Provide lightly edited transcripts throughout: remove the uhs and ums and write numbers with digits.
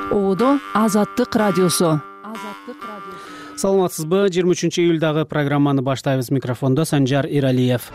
Оодо Азаттык радиосу. Саламатсызбы? 23-июлдагы программаны баштайбыз. Микрофондо Санжар Иралиев.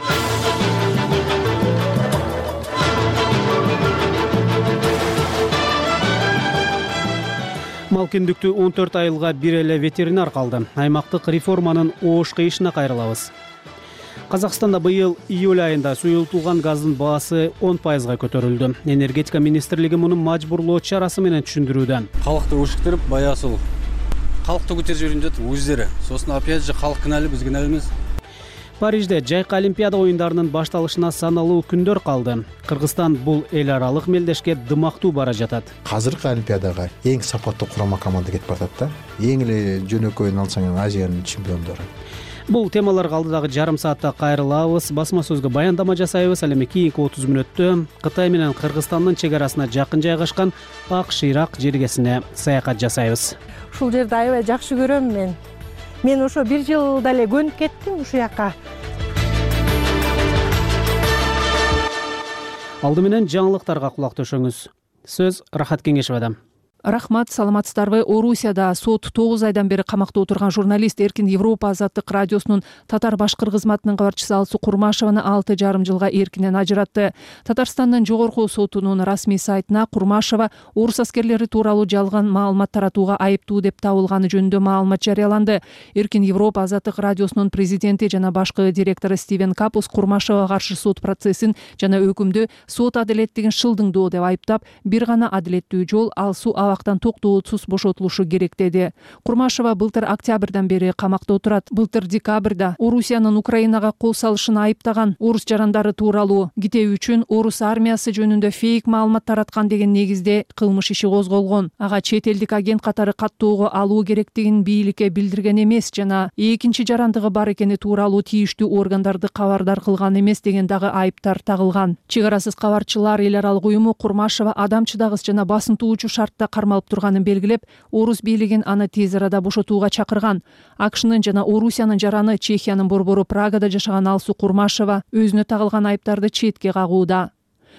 Малкендүктү 14 айылга бир эле ветеринар калды. Аймактык реформанын оош кыйышына кайрылабыз. Казакстанда быйыл июль айында суюлтулган газдын баасы 10%га көтөрүлдү. Энергетика министрлиги муну мажбурлоо чарасы менен түшүндүрүүдө. Калкты ушуктуруп, баягы калкты көтөрүп жүрүп жатат өздөрү. Сосын опять же калк кыналып, биз кыналабыз. Парижде жайкы Олимпиада оюндарынын башталышына саналуу күндөр калды. Кыргызстан бул эл аралык мелдешке дымактуу бара жатат. Азыркы Олимпиадага эң сапаттуу курама команда кетип баратат да. Эң эле жөнөкөйүн алсаң Азиянын чемпиондору. Бул темаларга алдыдагы жарым саатта кайрылабыз. Басма сөзгө баяндама жасайбыз. Ал эми кийинки 30 мүнөттө Кытай менен Кыргызстандын чек арасына жакын жайгашкан Ак-Шыйрак жергесине саякат жасайбыз. Ушул жерди аябай жакшы көрөм мен. Мен ошо бир жылда эле көнүп кеттим ушул жака. Алды менен жаңылыктарга кулак төшөңүз. Сөз Рахат Кеңешевадан. Рахмат, саламатсыздарбы? Орусияда сот 9 айдан бери камакта отурган журналист Эркин Европа Азаттык радиосунун Татар башкыр кызматынын кабарчысы Алсу Курмашеваны 6,5 жылга эркинен ажыратты. Татарстандын жогорку сотунун расмий сайтына Курмашева орус аскерлери тууралуу жалган маалымат таратууга айыптуу деп табылганы жөнүндө маалымат жарыяланды. Эркин Европа Азаттык радиосунун президенти жана башкы директору Стивен Капус Курмашевага каршы сот процессин жана өкүмдү сот адилеттигин шылдыңдоо деп айыптап, бир гана адилеттүү жол Алсу абактан токтоотсуз бошотулушу керек деди. Курмашева былтыр октябрдан бери камакта отурат. Былтыр декабрда Орусиянын Украинага кол салышын айыптаган орус жарандары тууралуу китеби үчүн орус армиясы жөнүндө фейк маалымат тараткан деген негизде кылмыш иши козголгон. Ага чет элдик агент катары каттоого алуу керектигин бийликке билдирген эмес жана экинчи жарандыгы бар экени тууралуу тийиштүү органдарды кабардар кылган эмес деген дагы айыптар тагылган. Чек арасыз кабарчылар эл аралык уюму Курмашева адам чыдагыс жана басынтуучу шартта кармалып турганын белгилеп, орус бийлигин аны тез арада бошотууга чакырган. АКШнын жана Орусиянын жараны Чехиянын борбору Прагада жашаган Алсу Курмашева өзүнө тагылган айыптарды четке кагууда.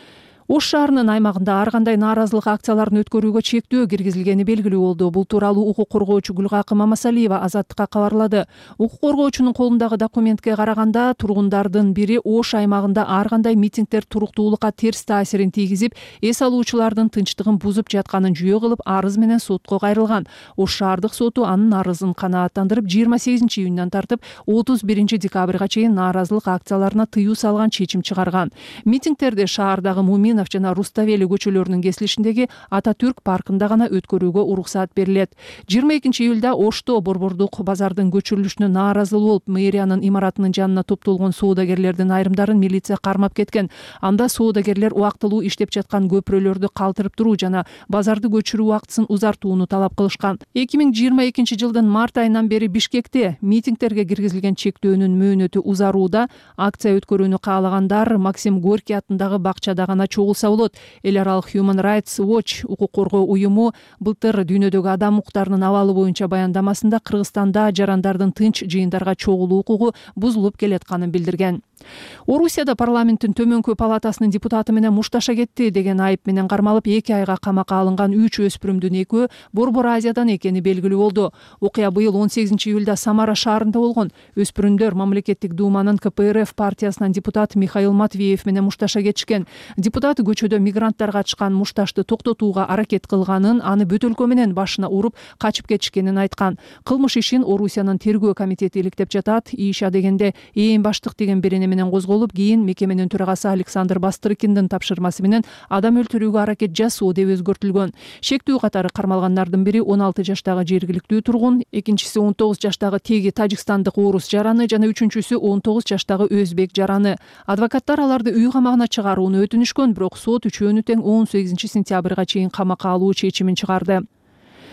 Ош шаарынын аймагында ар кандай нааразылык акцияларын өткөрүүгө чектөө киргизилгени белгилүү болду. Бул тууралуу укук коргоочу Гүлгакы Мамасалиева Азаттыкка кабарлады. Укук коргоочунун колундагы документке караганда, тургундардын бири Ош аймагында ар кандай митингдер туруктуулукка терс таасирин тийгизип, эс алуучулардын тынчтыгын бузуп жатканын жүйө кылып, арыз менен сотко кайрылган. Ош шаардык соту анын арызын канааттандырып, 28-июндан тартып 31-декабрга чейин нааразылык акцияларына тыюу салган чечим чыгарган. Митингдерди шаардагы Муминов жана Руставели көчөлөрүнүн кесилишиндеги Ататүрк паркында гана өткөрүүгө уруксаат берилет. 22-июлда Ошто борбордук базардын көчүрүлүшүнө нааразы болуп, мэриянын имаратынын жанына топтолгон соодагерлердин айрымдарын милиция кармап кеткен. Анда соодагерлер убактылуу иштеп жаткан көпүрөлөрдү калтырып туруу жана базарды көчүрүү убактысын узартууну талап кылышкан. 2022-жылдын март айынан бери Бишкекте митингдерге киргизилген чектөөнүн мөөнөтү узарууда. Акция өткөрүүнү каалагандар Максим Горький атындагы бакчада гана чогулса болот. Эл аралык Human Rights Watch укук коргоо уюму былтыр дүйнөдөгү адам укуктарынын абалы боюнча баяндамасында Кыргызстанда жарандардын тынч жыйындарга чогулуу укугу бузулуп келатканын билдирген. Орусияда парламенттин төмөнкү палатасынын депутаты менен мушташа кетти деген айып менен кармалып 2 айга камакка алынган 3 өспүрүмдүн экөө Борбор Азиядан экени белгилүү болду. Окуя быйыл 18-июлда Самара шаарында болгон. Өспүрүмдөр мамлекеттик думанын КПРФ партиясынан депутат Михаил Матвеев менен мушташа кетишкен. Депутат көчөдө мигранттар катышкан мушташты токтотууга аракет кылганын, аны бөтөлкө менен башына уруп качып кетишкенин айткан. Кылмыш ишин Орусиянын тергөө комитети иликтеп жатат. Иша дегенде ээн баштык деген берене менен козголуп, кийин мекеменин төрагасы Александр Бастрыкиндин тапшырмасы менен адам өлтүрүүгө аракет жасоо деп өзгөртүлгөн. Шектүү катары кармалгандардын бири 16 жаштагы жергиликтүү тургун, экинчиси 19 жаштагы теги тажикстандык орус жараны жана үчүнчүсү 19 жаштагы өзбек жараны. Адвокаттар аларды үй камагына чыгарууну өтүнүшкөн, бирок сот үчөөнү тең 18-сентябрга чейин камакка алуу чечимин чыгарды.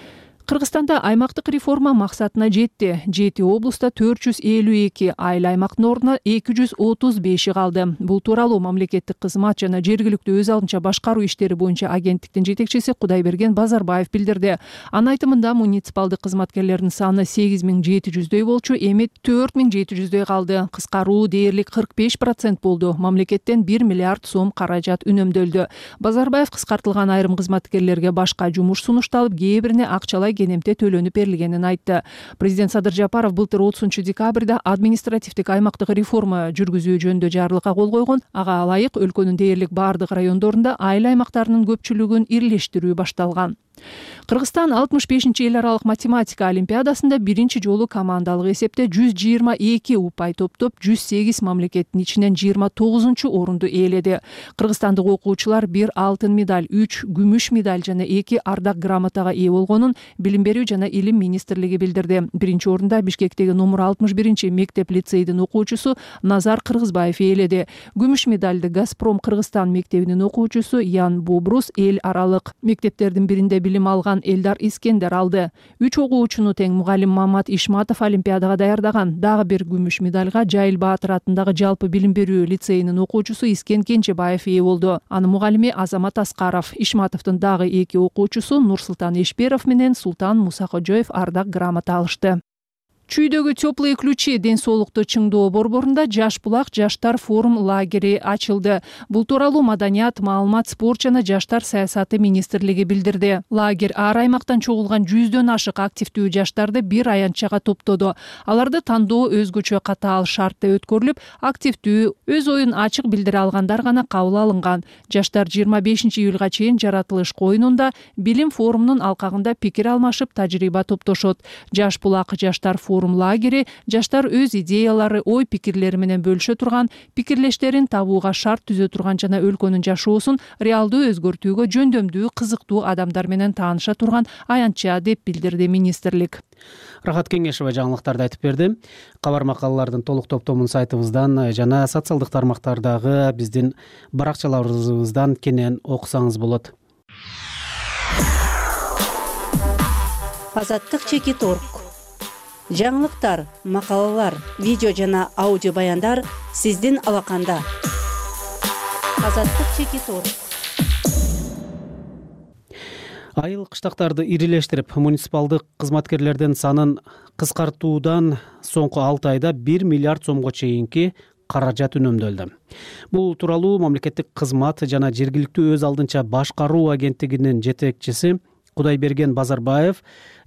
Кыргызстанда аймактык реформа максатына жетти. 7 облуста 452 айыл аймактын ордуна 235 калды. Бул тууралуу мамлекеттик кызмат жана жергиликтүү өз алдынча башкаруу иштери боюнча агенттиктин жетекчиси Кудайберген Базарбаев билдирди. Анын айтымында муниципалдык кызматкерлердин саны 8700дөй болчу, эми 4700дөй калды. Кыскаруу дээрлик 45% болду. Мамлекеттен 1 миллиард сом каражат үнөмдөлдү. Базарбаев кыскартылган айрым кызматкерлерге башка жумуш сунушталып, кээ бирине акчалай кенемте төлөнүп берилгенин айтты. Президент Садыр Жапаров былтыр 30 декабрда административдик аймактык реформа жүргүзүү жөнүндө жарлыкка кол койгон. Ага ылайык өлкөнүн дээрлик бардык райондорунда айыл аймактарынын көпчүлүгүн ирлештирүү башталган. Кыргызстан 65-чи эл аралык математика олимпиадасында биринчи жолу командалык эсепте 122 упай топтоп, 108 мамлекеттин ичинен 29-чу орунду ээледи. Кыргызстандык окуучулар 1 алтын медаль, 3 күмүш медаль жана 2 ардак грамотага ээ болгонун Билим берүү жана Илим министрлиги билдирди. Биринчи орунда Бишкектеги номер 61 мектеп лицейдин окуучусу Назар Кыргызбаев ээледи. Күмүш медальды Газпром Кыргызстан мектебинин окуучусу Ян Бубрус эл аралык мектептердин биринде билим алган Элдар Искендер алды. 3 окуучуну тең мугалим Мамат Ишматов олимпиадага даярдаган. Дагы бир күмүш медальга Жайыл Баатыр атындагы жалпы билим берүү лицейинин окуучусу Искен Кенчебаев ээ болду. Анын мугалими Азамат Аскаров. Ишматовдун дагы 2 окуучусу Нурсултан Эшберов менен Султан Мусакожоев ардак грамота алышты. Чүйдөгү теплые ключи ден соолукту чыңдоо борборунда Жаш булак жаштар форум лагери ачылды. Бул тууралуу Маданият, маалымат, спорт жана жаштар саясаты министрлиги билдирди. Лагерь ар аймактан чогулган 100дөн ашык активдүү жаштарды бир аянтчага топтоду. Аларды тандоо өзгөчө катаал шартта өткөрүлүп, активдүү, өз оюн ачык билдире алгандар гана кабыл алынган. Жаштар 25-июлга чейин жаратылыш коюнунда билим форумунун алкагында пикир алмашып, тажрыйба топтошот. Жаш булак жаштар форум лагери жаштар өз идеялары, ой пикирлери менен бөлүшө турган, пикирлештерин табууга шарт түзө турган жана өлкөнүн жашоосун реалдуу өзгөртүүгө жөндөмдүү, кызыктуу адамдар менен тааныша турган аянтча деп билдирди министрлик. Рахат Кеңешева жаңылыктарды айтып берди. Кабар макалалардын толук топтомун сайтыбыздан жана социалдык тармактардагы биздин баракчаларыбыздан кенен окусаңыз болот. Азаттык Чекиторг. Жаңылыктар, макалалар, видео жана аудио баяндар сиздин алаканда. Азаттык Чекиторг. Айыл кыштактарды ирилештирип, муниципалдык кызматкерлердин санын кыскартуудан соңку 6 айда 1 миллиард сомго чейинки каражат үнөмдөлдү. Бул тууралуу мамлекеттик кызмат жана жергиликтүү өз алдынча башкаруу агенттигинин жетекчиси Кудайберген Базарбаев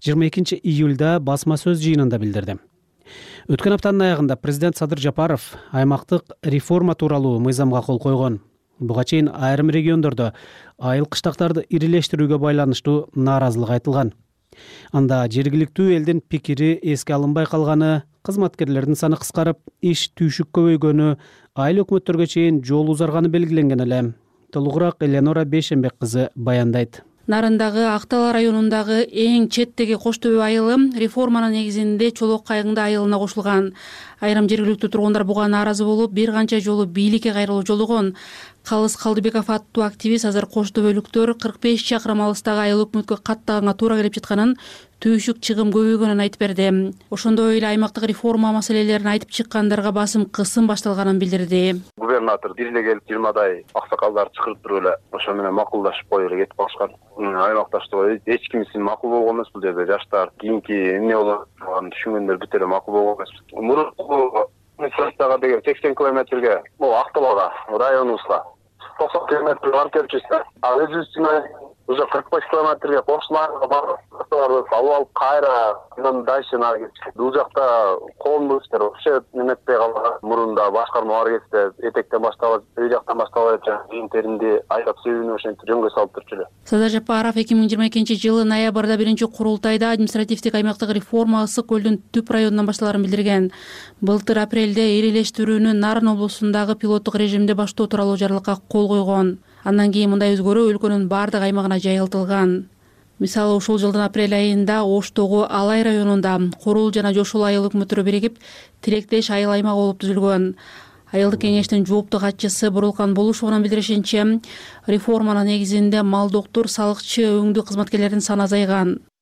22 июлда басма сөз жыйынында билдирди. Өткөн аптанын аягында президент Садыр Жапаров аймактык реформа тууралуу мыйзамга кол койгон. Буга чейин айрым региондордо айыл кыштактарды ирилештирүүгө байланыштуу нааразылык айтылган. Анда жергиликтүү элдин пикири эске алынбай калганы, кызматкерлердин саны кыскарып, иш түйшүк көбөйгөнү, айыл өкмөттөргө чейин жол узарганы белгиленген эле. Толугураак Эленора Бейшенбек кызы баяндайт. Нарындагы Актала районундагы эң четтеги Коштөбө айылы реформанын негизинде Чолок Кайгыңды айылына кошулган. Айрым жергиликтүү тургундар буга нааразы болуп, бир канча жолу бийликке кайрылуу жолугон. Калыс Калдыбеков аттуу активист азыр Коштөбөлүктөр 45 чакырым алыстагы айыл өкмөткө каттаганга туура келип жатканын, түйшүк чыгым көбөйгөнүн айтып берди. Ошондой эле аймактык реформа маселелерин айтып чыккандарга басым кысым башталганын билдирди. Губернатор бирге келип 20дай аксакалдар чакырып туруп эле ошо менен макулдашып коюп эле кетип калышкан. Аймакташтыкка эч кимисин макул болгон эмес бул жерде. Жаштар кийинки эмне болот дегенди түшүнгөндөр бүт эле макул болгон эмес. Мурунку Мисрастага деген 80 километрге, бул Акталага, районубузга 90 километр барып келип жүрсө, ал өзүбүздүн уже 45 километрге кошуларга барып, алып алып кайра андан дальше нары кетти. Бул жакта коомдуктар вообще неметпей калган. Мурунда башкарма бар кезде этектен башталып, үй жактан башталып интеринди айдап сөйүнүп ошентип жөнгө салып турчу эле. Садыр Жапаров 2022-жылы ноябрда биринчи курултайда административдик аймактык реформа Ысык көлдүн түп районунан башталарын билдирген. Былтыр апрелде ирилештирүүнү Нарын облусундагы пилоттук режимде баштоо тууралуу жарлыкка кол койгон. Андан кийин мындай өзгөрүү өлкөнүн бардык аймагына жайылтылган. Мисалы, ушул жылдын апрель айында Оштогу Алай районунда Корул жана Жошул айыл өкмөттөрү биригип тилектеш айыл аймагы болуп түзүлгөн. Айылдык кеңештин жооптуу катчысы Бурулкан Болушованын билдиришинче, реформанын негизинде мал доктур, салыкчы, өңдүү кызматкерлердин саны азайган.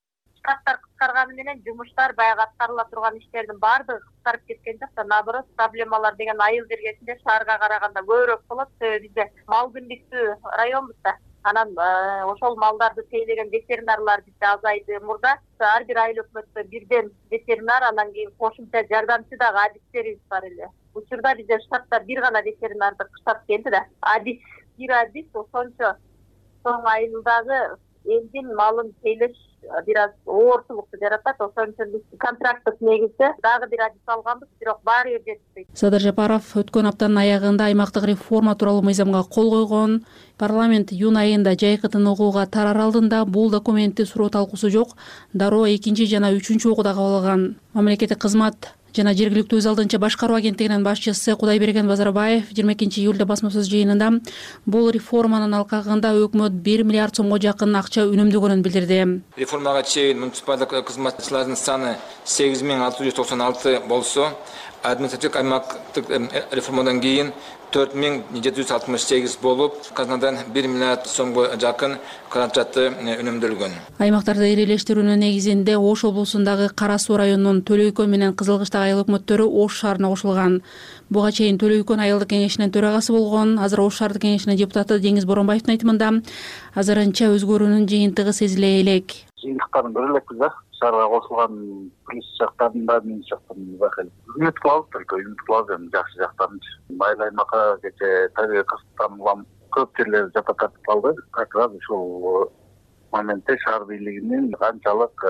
штаттар кыскарганы менен жумуштар баягы аткарыла турган иштердин баардыгы кыскарып кеткен жок да, наоборот, проблемалар деген айыл бергесинде шаарга караганда көбүрөөк болот. Себеби бизде мал күндүктүү районбуз да. Анан ошол малдарды тейлеген ветеринарлар бизде азайды. Мурда ар бир айыл өкмөттө бирден ветеринар, анан кийин кошумча жардамчы дагы адистерибиз бар эле. Учурда бизде штатта бир гана ветеринарды кыштап келди да. Бир адис ошончо соң айылдагы элдин малын тейлеш бир аз оорчулукту жаратат. Ошон үчүн биз контракттык негизде дагы бир адис алганбыз, бирок баары бир жетпейт. Садыр Жапаров өткөн аптанын аягында аймактык реформа тууралуу мыйзамга кол койгон. Парламент июнь айында жайкы тыныгууга тарар алдында бул документти суроо талкуусу жок, дароо 2 жана 3 окууда кабыл алган. Мамлекеттик кызмат жана жергиликтүү өз алдынча башкаруу агенттигинин башчысы Кудайберген Базарбаев 20 июлда басма сөз жыйынында бул реформанын алкагында өкмөт 1 миллиард сомго жакын акча үнөмдөгөнүн билдирди. Реформага чейин муниципалдык кызматчылардын саны 8696 болсо, административдик аймактык реформадан кийин 4768 болуп, казнадан 1 миллиард сомго жакын каражаты үнөмдөлгөн. Аймактарды ирелештирүүнүн негизинде Ош облусундагы Кара Суу районунун Төлөйкөн менен Кызылкыштагы айыл өкмөттөрү Ош шаарына кошулган. Буга чейин Төлөйкөн айылдык кеңешинин төрагасы болгон, азыр Ош шаардык кеңешинин депутаты Деңиз Боронбаевдин айтымында азырынча өзгөрүүнүн жыйынтыгы сезиле элек. Жыйынтыктарын көрө элекпиз да. Шаарга кошулган плюс жактарын да, минус жактарын бакылып. Үмүт кылабыз, только үмүт кылабыз, жакшы жактарын. Майыл аймакка кечээ табигый кырсыктан улам көп жерлер жапататып калды. Как раз ушул моментте шаар бийлигинин канчалык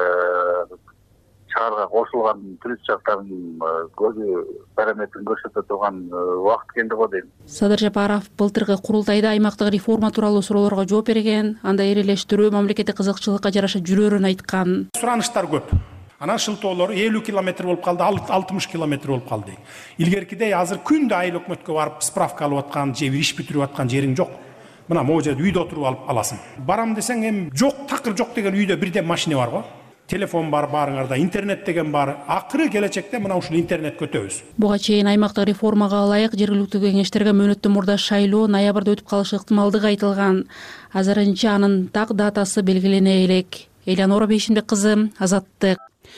шаарга кошулган плюс жактарын көзү параметрин көрсөтө турган убакыт келди го дейм. Садыр Жапаров былтыркы курултайда аймактык реформа тууралуу суроолорго жооп берген, анда ирелештирүү мамлекеттик кызыкчылыкка жараша жүрөрүн айткан. Сураныштар көп. Анан шылтоолору 50 километр болуп калды, 60 километр болуп калды. Илгеркидей азыр күндө айыл өкмөткө барып справка алып аткан же иш бүтүрүп аткан жериң жок. Мына могу жерде үйдө отуруп алып аласың. Барам десең эми жок, такыр жок деген үйдө бирден машина бар го. Телефон бар баарыңарда, интернет деген бар. Акыры келечекте мына ушул интернет көтөбүз. Буга чейин аймактык реформага ылайык жергиликтүү кеңештерге мөөнөттөн мурда шайлоо ноябрда өтүп калышы ыктымалдыгы айтылган. Азырынча анын так датасы белгилене элек. Элянора Бейшимбек кызы, Азаттык.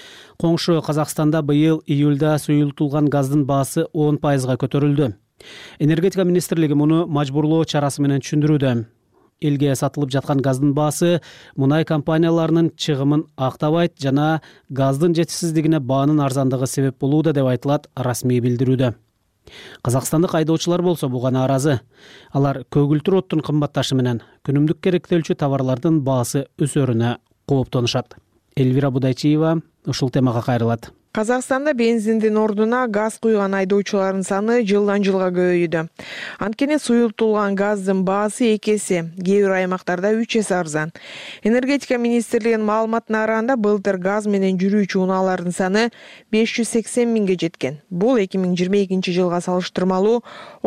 Коңшу Казакстанда быйыл июлда суюлтулган газдын баасы 10% көтөрүлдү. Энергетика министрлиги муну мажбурлоо чарасы менен түшүндүрүүдө. Элге сатылып жаткан газдын баасы мунай компанияларынын чыгымын актабайт жана газдын жетишсиздигине баанын арзандыгы себеп болууда деп айтылат расмий билдирүүдө. Казакстандык айдоочулар болсо буга нааразы. Алар көгүлтүр оттун кымбатташы менен күнүмдүк керектелчү товарлардын баасы өсөрүнө кооптонушат. Элвира Будайчиева ушул темага кайрылат. Казакстанда бензиндин ордуна газ куйган айдоочулардын саны жылдан жылга көбөйүүдө. Анткени суюлтулган газдын баасы 2 эсе, кээ бир аймактарда 3 эсе арзан. Энергетика министрлигинин маалыматына караганда былтыр газ менен жүрүүчү унаалардын саны 580 миңге жеткен. Бул 2022 жылга салыштырмалуу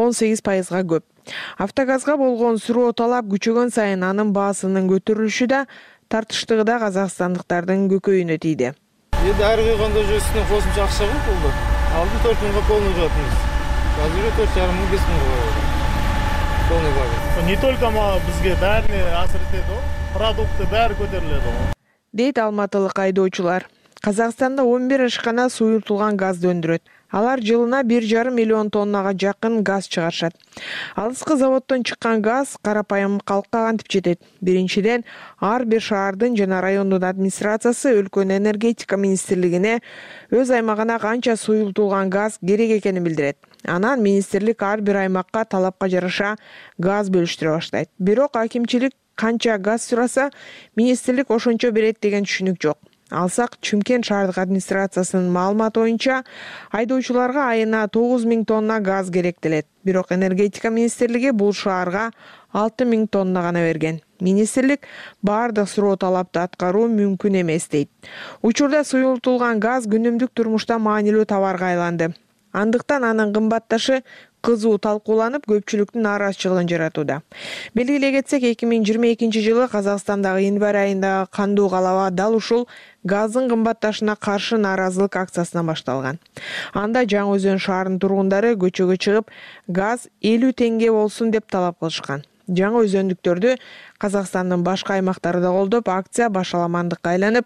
18%га көп. Автогазга болгон суроо талап күчөгөн сайын анын баасынын көтөрүлүшү да тартыштыгы да казакстандыктардын көкөйүнө тийди. Ар куйганда үстүнө кошумча акча го болду. Алды 4 миңге полный жатабыз. Азыр 4,5 миң 5 миңге коюлат. Полный багет. Не только бизге бәріне асыр этет го, продукты баары көтөрүлөт го. Дейт алматылык айдоочулар. Казакстанда 11 ишкана суюлтулган газды өндүрөт. Алар жылына 1,5 миллион тоннага жакын газ чыгарышат. Алыскы заводдон чыккан газ карапайым калкка кантип жетет? Биринчиден, ар бир шаардын жана райондун администрациясы өлкөнүн энергетика министрлигине өз аймагына канча суюлтулган газ керек экенин билдирет. Анан министрлик ар бир аймакка талапка жараша газ бөлүштүрө баштайт. Бирок акимчилик канча газ сураса, министрлик ошончо берет деген түшүнүк жок. Алсак, Чүмкент шаардык администрациясынын маалыматы боюнча айдоочуларга айына 9 миң тонна газ керектелет. Бирок энергетика министрлиги бул шаарга 6 миң тонна гана берген. Министрлик баардык суроо талапты аткаруу мүмкүн эмес дейт. Учурда суюлтулган газ күнүмдүк турмушта маанилүү товарга айланды. Андыктан анын кымбатташы кызуу талкууланып, көпчүлүктүн нааразычылыгын жаратууда. Белгилей кетсек, 2022 жылы Казакстандагы январь айында кандуу калаба дал ушул газдын кымбатташына каршы нааразылык акциясынан башталган. Анда Жаңы Өзөн шаарынын тургундары көчөгө чыгып, газ 50 теңге болсун деп талап кылышкан. Жаңы өзөндүктөрдү Казакстандын башка аймактары да колдоп, акция башаламандыкка айланып,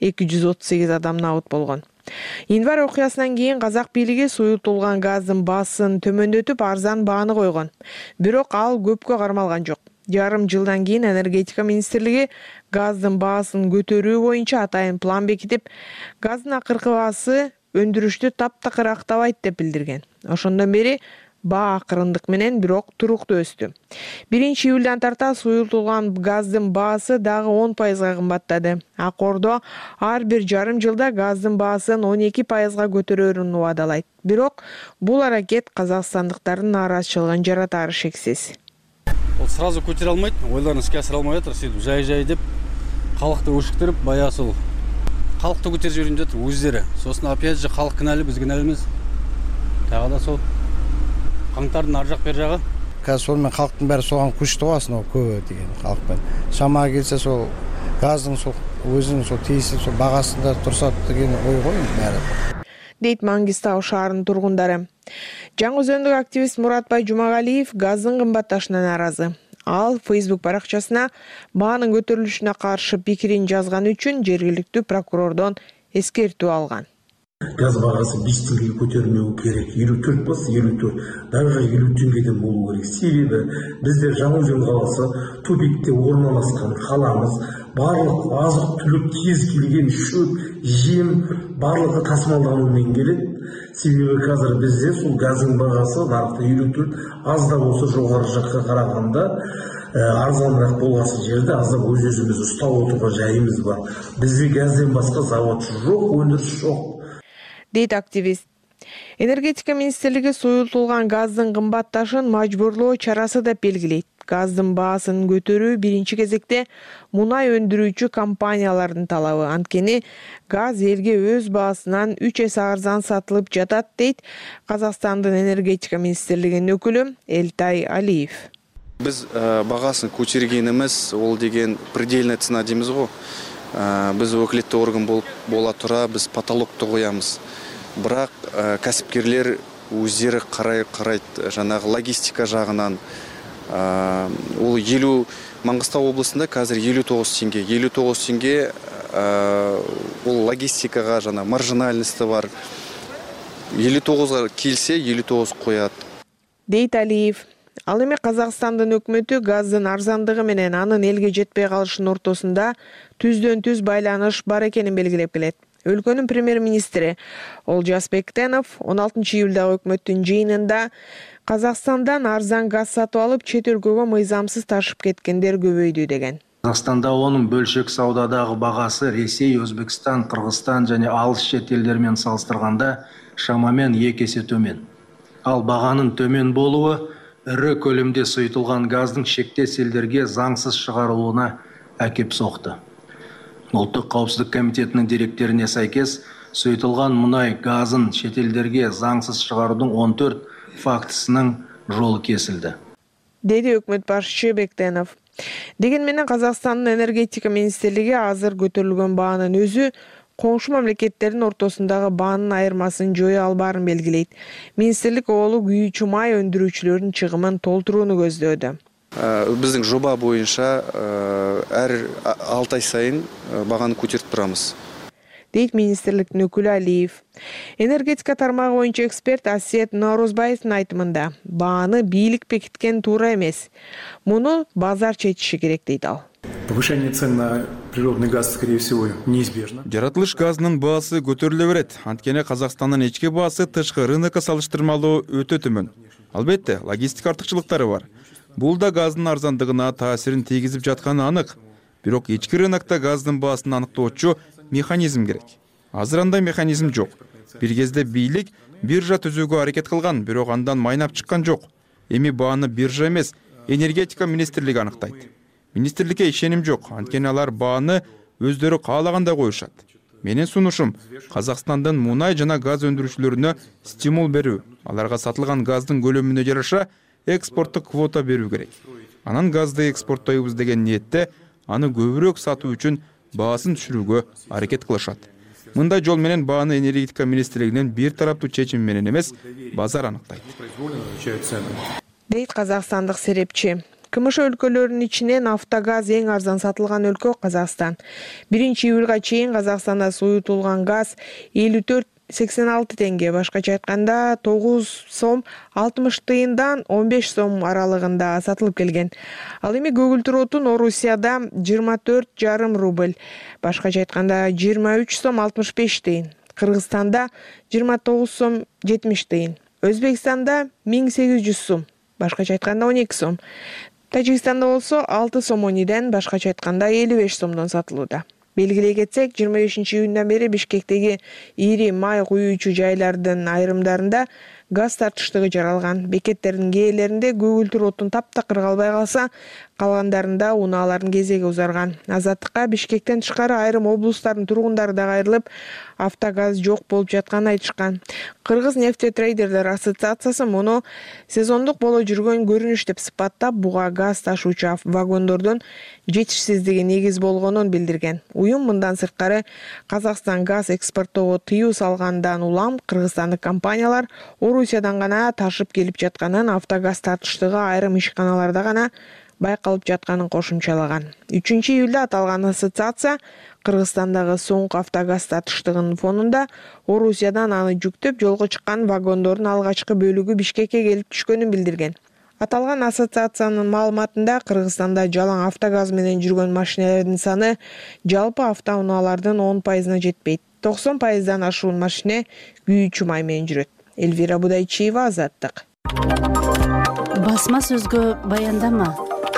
238 адам набыт болгон. Январь окуясынан кийин казак бийлиги суюлтулган газдын баасын төмөндөтүп, арзан бааны койгон. Бирок ал көпкө кармалган жок. Жарым жылдан кийин энергетика министрлиги газдын баасын көтөрүү боюнча атайын план бекитип, газдын акыркы баасы өндүрүштү таптакыр актабайт деп билдирген. Ошондон бери баа акырындык менен бирок туруктуу өстү. 1-июлдан тарта суюлтулган газдын баасы дагы 10% кымбаттады. Акордо ар бир жарым жылда газдын баасын 12% көтөрөрүн убадалайт. Бирок бул аракет казакстандыктардын нааразычылыгын жаратары шексиз. Ол сразу көтере алмайт, ойларын иске асыра албай жатыр, сөйтүп жай деп калкты өшүктүрүп, баягы сол калкты көтерип жиберип жатыр өздөрү. Сосын опять же калк кінәлі, біз кінәліміз. Тағы да сол қаңтардың ар жақ бер жағы. Қазір сонымен халықтың бәрі соған көшті ғой аслында, көбі деген халықпен. Шамаға келсе сол газдың сол өзінің сол тиісіп сол бағасында тұрса деген ой ғой бәрі. Дейт Маңгистау шаарынын тургундары. Жаңы-Өзөндүк активист Муратбай Жумагалиев газдын кымбатташына нааразы. Ал Facebook баракчасына баанын көтөрүлүшүнө каршы пикирин жазган үчүн жергиликтүү прокурордон эскертүү алган. Газ бағасы 5 теңгеге көтерілмеу керек. 54 болса 54, даже 50 теңгеден болу керек. Себебі бізде Жаңаөзен қаласы тупикте орналасқан қаламыз, барлық азық-түлік кез келген шөп, жем барлығы тасымалданумен келеді. Себебі қазір бізде сол газдың бағасы нарықта 54, аз да болса жоғары жаққа қарағанда арзанырақ болған жерде аздап өз-өзімізді ұстап отыруға жайымыз бар. Бізде газден басқа завод жоқ, өндіріс жоқ. Дейт активист. Энергетика министрлиги суюлтулган газдын кымбатташын мажбурлоо чарасы деп белгилейт. Газдын баасын көтөрүү биринчи кезекте мунай өндүрүүчү компаниялардын талабы. Анткени газ элге өз баасынан 3 эсе арзан сатылып жатат, дейт Казакстандын энергетика министрлигинин өкүлү Элтай Алиев. Біз бағасын көтергеніміз, ол деген предельная цена дейміз ғой. Біз өкілетті орган бола тұра, біз потолокты қоямыз. Бірақ кәсіпкерлер өздері қарайды жаңағы логистика жағынан. Ол Маңғыстау облысында қазір 59 теңге. 59 теңге ол логистикаға жаңа маржинальності бар. 59-ға келсе 59 қояды. Дейт Алиев. Ал эми Казакстандын өкмөтү газдын арзандыгы менен анын элге жетпей калышынын ортосунда түздөн-түз байланыш бар экенин белгилеп келет. Өлкөнүн премьер-министри Олжас Бектенов 16 июлдагы өкмөттүн жыйынында Казакстандан арзан газ сатып алып, чет өлкөгө мыйзамсыз ташып кеткендер көбөйдү деген. Казакстанда онун бөлшек саудадагы багасы Ресей, Өзбекстан, Кыргызстан жана алыс чет элдер менен салыштырганда шамамен 2 эсе төмөн. Ал баганын төмөн болуу ірі көлемде сұйытылған газдың шектес елдерге заңсыз шығарылуына әкеп соқты. Ұлттық қауіпсіздік комитетінің деректеріне сәйкес, сұйытылған мұнай газын шетелдерге заңсыз шығарудың 14 фактісінің жолы кесілді. Деді өкмөт башчысы Бектенов. Дегенменен Казакстандын энергетика министрлиги азыр көтөрүлгөн баанын өзү коңшу мамлекеттердин ортосундагы баанын айырмасын жое албаарын белгилейт. Министрлик олу күйүүчү май өндүрүүчүлөрдүн чыгымын толтурууну көздөөдө. Биздин жоба боюнча әр 6 ай сайын баганы көтөрүп турамыз. Дейт министрликтин өкүлү Алиев. Энергетика тармагы боюнча эксперт Асет Наурузбаевдин айтымында, бааны бийлик бекиткен туура эмес. Муну базар чечиши керек, дейт ал. Повышение цен на природный газ, скорее всего, неизбежно. Жаратылыш газынын баасы көтөрүлө берет. Анткени Казакстандын ички баасы тышкы рынокко салыштырмалуу өтө төмөн. Албетте, логистика артыкчылыктары бар. Бул да газдын арзандыгына таасирин тийгизип жатканы анык. Бирок ички рынокто газдын баасын аныктоочу механизм керек. Азыр андай механизм жок. Бир кезде бийлик биржа түзүүгө аракет кылган, бирок андан майнап чыккан жок. Эми бааны биржа эмес, энергетика министрлиги аныктайт. Министрликке ишеним жок, анткени алар бааны өздөрү каалагандай коюшат. Менин сунушум Казакстандын мунай жана газ өндүрүүчүлөрүнө стимул берүү. Аларга сатылган газдын көлөмүнө жараша экспорттук квота берүү керек. Анан газды экспорттойбуз деген ниетте аны көбүрөөк сатуу үчүн баасын түшүрүүгө аракет кылышат. Мындай жол менен бааны энергетика министрлигинин бир тараптуу чечими менен эмес, базар аныктайт. Дейт казакстандык серепчи. КМШ өлкөлөрүнүн ичинен автогаз эң арзан сатылган өлкө Казакстан. 1-июлга чейин Казакстанда суютулган газ 54,86 теңге, башкача айтканда 9 сом 60 тыйындан 15 сом аралыгында сатылып келген. Ал эми көгүлтүр отун Орусияда 24,5 рубль, башкача айтканда 23 сом 65 тыйын. Кыргызстанда 29 сом 70 тыйын. Өзбекстанда 1800 сом, башкача айтканда 12 сом. Тажикстанда болсо 6 сом 10ден, башкача айтканда 55 сомдон сатылууда. Белгилей кетсек, 25-июндан бери Бишкектеги ири май куюучу жайлардын айрымдарында газ тартыштыгы жаралган. Бекеттердин кээрлеринде көгүлтүр отун таптакыр калбай калса, калгандарында унаалардын кезеги узарган. Азаттыкка Бишкектен тышкары айрым облустардын тургундары да кайрылып, автогаз жок болуп жатканын айтышкан. Кыргыз нефтетрейдерлер ассоциациясы муну сезондук боло жүргөн көрүнүш деп сыпаттап, буга газ ташуучу вагондордун жетишсиздиги негиз болгонун билдирген. Уюм мындан сырткары Казакстан газ экспорттоого тыюу салгандан улам кыргызстандык компаниялар Орусиядан гана ташып келип жатканын, автогаз тартыштыгы айрым ишканаларда гана байкалып жатканын кошумчалаган. 3-июлда аталган ассоциация Кыргызстандагы соңку автогаз тартыштыгынын фонунда Орусиядан аны жүктөп жолго чыккан вагондордун алгачкы бөлүгү Бишкекке келип түшкөнүн билдирген. Аталган ассоциациянын маалыматында Кыргызстанда жалаң автогаз менен жүргөн машинелердин саны жалпы автоунаалардын 10%-на жетпейт. 90%-дан ашуун машине күйүүчү май менен жүрөт. Эльвира Будайчиева, Азаттык. Басма сөзгө баяндама.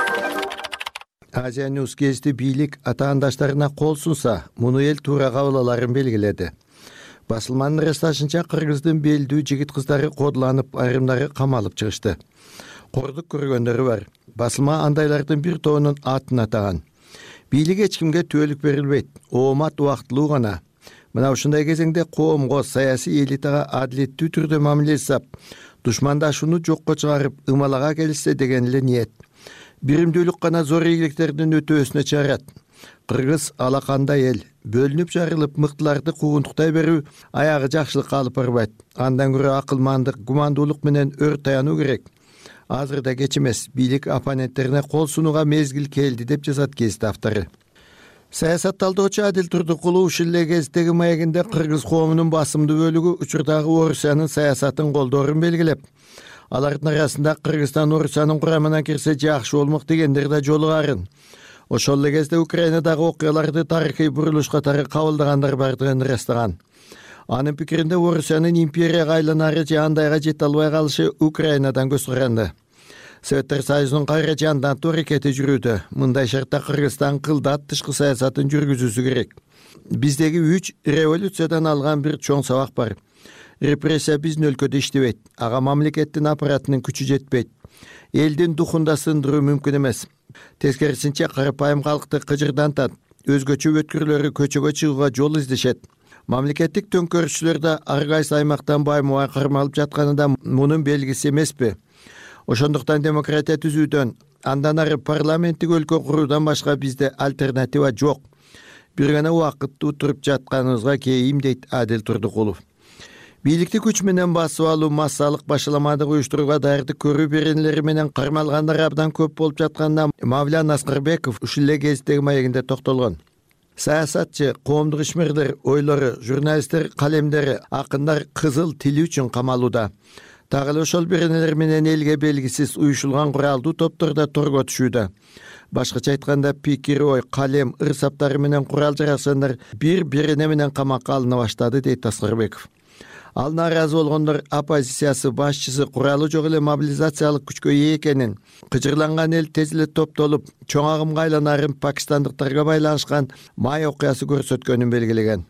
Азия Ньюс гезити бийлик атаандаштарына кол сунса, муну эл туура кабыл аларын белгиледи. Басылманын ырасташынча Кыргыздын белдүү жигит кыздары кодуланып, айрымдары камалып чыгышты. Кордук көргөндөрү бар. Басылма андайлардын бир тобунун атын атаган. Бийлик эч кимге түөлүк берилбейт, оомат убактылуу гана. Мына ушундай кезеңде коомго, саясий элитага адилеттүү түрдө мамиле жасап, душмандашууну жокко чыгарып, ымалага келишсе деген эле ниет. Биримдүүлүк гана зор ийгиликтердин өтөөсүнө чыгарат. Кыргыз алакандай эл, бөлүнүп жарылып мыктыларды куугунтуктай берүү аягы жакшылыкка алып барбайт. Андан көрө акылмандык, гумандуулук менен өр таянуу керек. Азырда кеч эмес, бийлик оппоненттерине кол сунууга мезгил келди деп жазат гезит автору. Саясатталдоочу Адил Турдукулу ушул эле кездеги маегинде кыргыз коомунун басымдуу бөлүгү учурдагы Орусиянын саясатын колдоорун белгилеп, алардын арасында Кыргызстан Орусиянын курамына кирсе жакшы болмок дегендер да жолугарын. Ошол эле кезде Украинадагы окуяларды тарыхый бурулуш катары кабылдагандар бардыгын ырастаган. Анын пикиринде Орусиянын империяга айланары же андайга жете албай калышы Украинадан көз каранды. Советтер Союзунун кайра жандантуу аракети жүрүүдө. Мындай шартта Кыргызстан кылдат тышкы саясатын жүргүзүүсү керек. Биздеги 3 революциядан алган бир чоң сабак бар. Репрессия биздин өлкөдө иштебейт. Ага мамлекеттин аппаратынын күчү жетпейт. Элдин духунда сындыруу мүмкүн эмес. Тескерисинче карапайым калкты кыжырдантат. Өзгөчө өткүрлөрү көчөгө чыгууга жол издешет. Мамлекеттик төңкөрүшчүлөр да ар кайсы аймактан баймубай кармалып жатканы да мунун белгиси эмеспи? Ошондуктан демократия түзүүдөн, андан ары парламенттик өлкө куруудан башка бизде альтернатива жок. Бир гана убакытты туруп жатканыбызга кейим, дейт Адил Турдукулов. Бийликти күч менен басып алуу, массалык башаламадык уюштурууга даярдык көрүү беренелери менен кармалгандар абдан көп болуп жатканда Мавлян Аскарбеков ушул эле кездеги маегинде токтолгон. Саясатчы, коомдук ишмерлер, ойлору, журналисттер, калемдери, акындар кызыл тили үчүн камалууда. Дагы ошол беренелер менен элге белгисиз уюшулган куралдуу топтор да торго түшүүдө. Башкача айтканда пикир, ой, калем, ырсаптары менен курал жарасандар бир берене менен камакка алына баштады, дейт Аскарбеков. Ал нааразы болгондор оппозициясы башчысы куралы жок эле мобилизациялык күчкө ээ экенин, кыжырланган эл тез эле топтолуп, чоң агымга айланарын пакистандыктарга байланышкан май окуясы көрсөткөнүн белгилеген.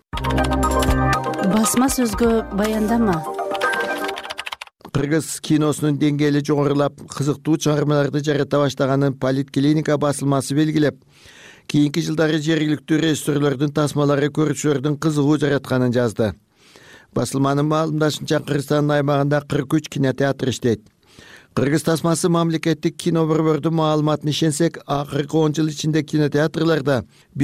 Басма сөзгө баяндама. Кыргыз киносунун деңгээли жогорулап, кызыктуу чыгармаларды жарата баштаганын Политклиника басылмасы белгилеп, кийинки жылдары жергиликтүү режиссерлордун тасмалары көрүүчүлөрдүн кызыгуу жаратканын жазды. Басылманын маалымдашынча Кыргызстандын аймагында 43 кинотеатр иштейт. Кыргыз тасмасы мамлекеттик кино борбордун маалыматына ишенсек, акыркы 10 жыл ичинде кинотеатрларда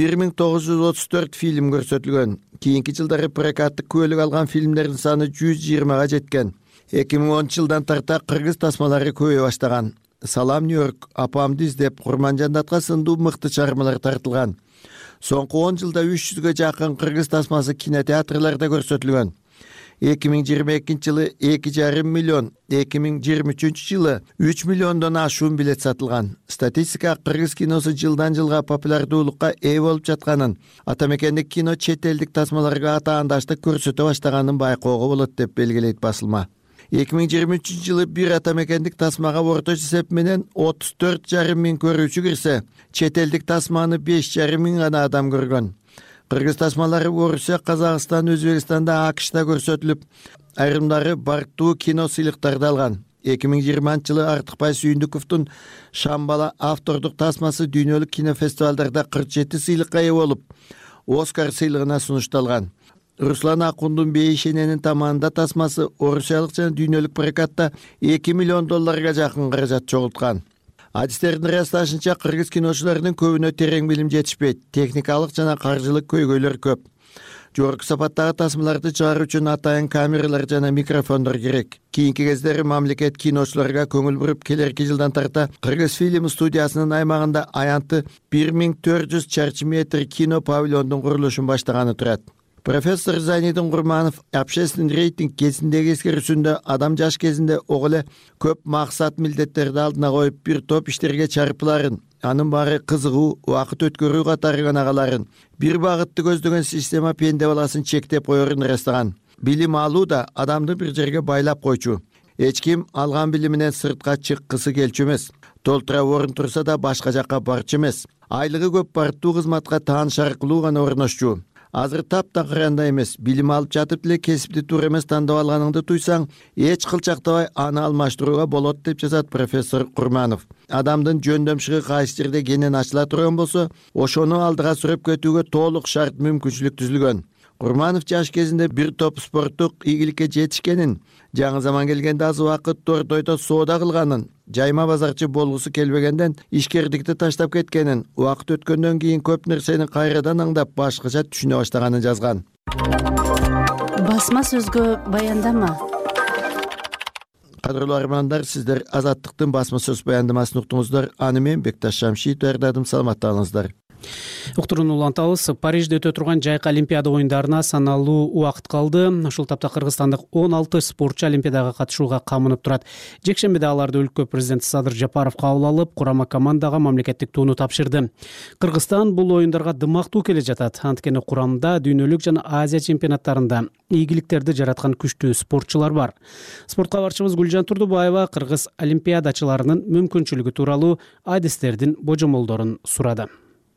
1934 фильм көрсөтүлгөн. Кийинки жылдары прокаттык күбөлүк алган фильмдердин саны 120га жеткен. 2010 жылдан тарта кыргыз тасмалары көбөйө баштаган. Салам Нью-Йорк, Апамды издеп Курманжандатка сындуу мыкты чыгармалар тартылган. Соңку 10 жылда 300ге жакын кыргыз тасмасы кинотеатрларда көрсөтүлгөн. 2022 жылы 2,5 миллион, 2023 жылы 3 миллиондон ашуун билет сатылган. Статистика кыргыз киносу жылдан жылга популярдуулукка ээ болуп жатканын, ата мекендик кино чет элдик тасмаларга атаандаштык көрсөтө баштаганын байкоого болот деп белгилейт басылма. 2023 жылы бир ата мекендик тасмага орточо эсеп менен 34,5 миң көрүүчү кирсе, чет элдик тасманы 5,5 миң гана адам көргөн. Кыргыз тасмалары Орусия, Казакстан, Өзбекстанда, АКШда көрсөтүлүп, айрымдары барктуу кино сыйлыктарды алган. 2020 жылы Артыкбай Сүйүндүковдун Шамбала автордук тасмасы дүйнөлүк кинофестивалдарда 47 сыйлыкка ээ болуп, Оскар сыйлыгына сунушталган. Руслан Акундун Бейшененин таманында тасмасы орусиялык жана дүйнөлүк прокатта $2 миллион жакын каражат чогулткан. Адистердин ырасташынча кыргыз киночуларынын көбүнө терең билим жетишпейт, техникалык жана каржылык көйгөйлөр көп. Жогорку сапаттагы тасмаларды чыгаруу үчүн атайын камералар жана микрофондор керек. Кийинки кездери мамлекет киночуларга көңүл буруп, келерки жылдан тарта Кыргыз фильм студиясынын аймагында аянты 1400 чарчы метр кино павильондун курулушун баштаганы турат. Профессор Зайнидин Курманов общественный рейтинг кезиндеги эскерүүсүндө адам жаш кезинде огуле көп максат милдеттерди алдына коюп бир топ иштерге чарпыларын, анын баары кызыгуу, убакыт өткөрүү катары гынагаларын, бир багытты көздөгөн система пенде баласын чектеп коерун ырастаган. Билим алуу да адамды бир жерге байлап койчу. Эч ким алган билиминен сыртка чыккысы келчү эмес. Толтура орун турса да башка жакка барчу эмес. Айлыгы көп бартуу кызматка тааныш аркылуу гана орношчу. Азыр таптакыранда эмес, билим алып жатып эле кесипти туура эмес тандап алганыңды туйсаң, эч кылчактабай аны алмаштырууга болот деп жазат профессор Курманов. Адамдын жөндөмшүгү кайсы жерде кенен ачыла турган болсо, ошону алдыга сүрөп кетүүгө толук шарт мүмкүнчүлүк түзүлгөн. Курманов жаш кезинде бир топ спорттук ийгиликке жетишкенин, жаңы заман келгенде аз убакыт тортойдо соода кылганын, жайма базарчы болгусу келбегенден ишкердикти таштап кеткенин, убакыт өткөндөн кийин көп нерсени кайрадан аңдап башкача түшүнө баштаганын жазган. Басма сөзгө баяндама. Кадырлуу армандар, сиздер Азаттыктын басма сөз баяндамасын уктуңуздар. Аны мен Бекташ Шамшиев даярдадым. Саламатта болуңуздар. Уктуруну улантабыз. Парижде өтө турган жайкы Олимпиада оюндарына саналуу убакыт калды. Ушул тапта кыргызстандык 16 спортчу Олимпиадага катышууга камынып турат. Жекшембиде аларды өлкө президенти Садыр Жапаров кабыл алып, курама командага мамлекеттик тууну тапшырды. Кыргызстан бул оюндарга дымактуу келе жатат. Анткени курамда дүйнөлүк жана Азия чемпионаттарында ийгиликтерди жараткан күчтүү спортчулар бар. Спорт кабарчыбыз Гүлжан Турдубаева кыргыз олимпиадачыларынын мүмкүнчүлүгү тууралуу адистердин божомолдорун сурады.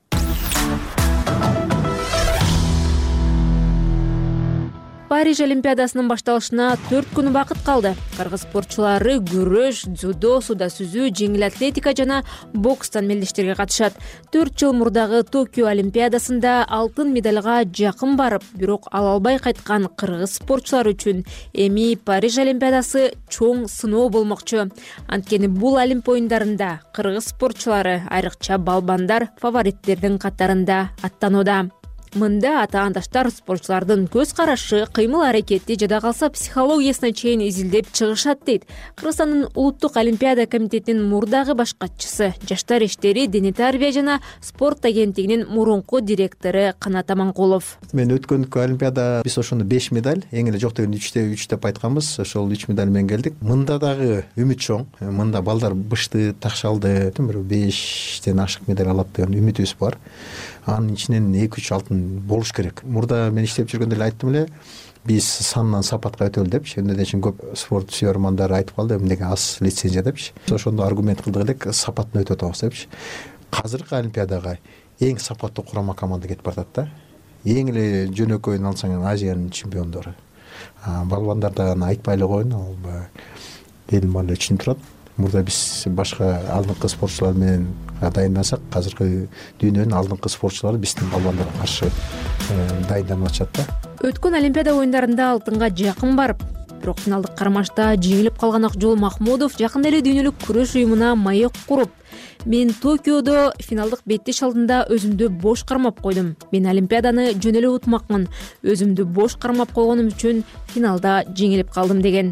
Париж Олимпиадасынын башталышына 4 күн убакыт калды. Кыргыз спортчулары күрөш, дзюдо, суда сүзүү, жеңил атлетика жана бокстан мелдештерге катышат. 4 жыл мурдагы Токио Олимпиадасында алтын медалга жакын барып, бирок ала албай кайткан кыргыз спортчулар үчүн эми Париж Олимпиадасы чоң сыноо болмокчу. Анткени бул Олимп оюндарында кыргыз спортчулары, айрыкча балбандар, фавориттердин катарында аттанууда. Мында атаандаштар спортчулардын көз карашы, кыймыл аракети жада калса психологиясына чейин изилдеп чыгышат дейт Кыргызстандын улуттук олимпиада комитетинин мурдагы баш катчысы, жаштар иштери, дене тарбия жана спорт агенттигинин мурунку директору Канат Аманкулов. Мен өткөндүкү олимпиада биз ошону 5 медаль, эң эле жок дегенде 3 деп айтканбыз. Ошол 3 медаль менен келдик. Мында дагы үмүт чоң. Мында балдар бышты, такшалды, бир 5тен ашык медаль алат деген үмүтүбүз бар. Анын ичинен 2-3 алтын болуш керек. Мурда мен иштеп жүргөндө эле айттым эле, биз сандан сапатка өтөлү депчи. Энден кийин көп спорт сүйөр мамандар айтып калды, эмнеге аз лицензия депчи. Ошондо аргумент кылдык элек, сапатын өтөп атабыз депчи. Азыркы олимпиадага эң сапаттуу курама команда кетип баратат да. Эң эле жөнөкөйүн алсаң, Азиянын чемпиондору. Балбандардан айтпай эле коеюн, ал элдин баары үчүн турат. Мурда биз башка алдыңкы спортчулар менен дайындасак, азыркы дүйнөнүн алдыңкы спортчулары биздин балбандарга каршы дайынданып атышат да. Өткөн Олимпиада оюндарында алтынга жакын барып, бирок финалдык кармашта жеңилип калган Акжол Махмудов жакында эле дүйнөлүк күрөш уюмуна маек куруп, мен Токиодо финалдык беттеш алдында өзүмдү бош кармап койдум. Мен Олимпиаданы жөн эле утмакмын. Өзүмдү бош кармап койгонум үчүн финалда жеңилип калдым деген.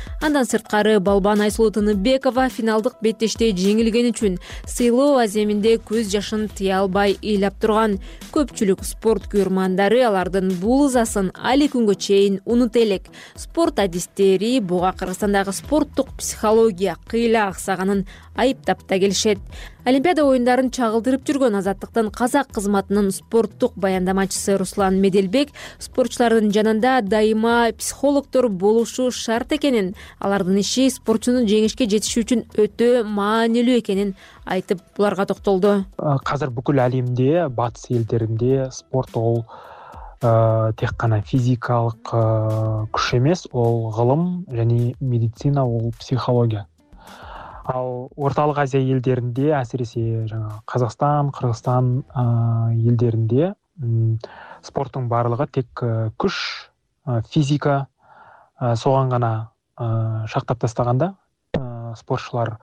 Андан сырткары Балбан Айсулуу Тыныбекова финалдык беттеште жеңилгени үчүн сыйлоо аземинде көз жашын тыя албай ыйлап турган. Көпчүлүк спорт күйөрмандары алардын бул ызасын али күнгө чейин унута элек. Спорт адистери буга Кыргызстандагы спорттук психология кыйла аксаганын айыптап да келишет. Олимпиада оюндарын чагылдырып жүргөн Азаттыктын казак кызматынын спорттук баяндамачысы Руслан Меделбек спортчулардын жанында дайыма психологдор болушу шарт экенин, алардын иши спортчунун жеңишке жетиши үчүн өтө маанилүү экенин айтып, буларга токтолду. Азыр бүкүл әлемде, батыс элдеринде спорт ол тек гана физикалык күч эмес, ол гылым және медицина, ол психология. Ал Орталык Азия элдеринде, әсіресе Қазақстан, Кыргызстан элдеринде спорттун барлыгы тек күч, физика, соган гана шактап тастаганда спортчулар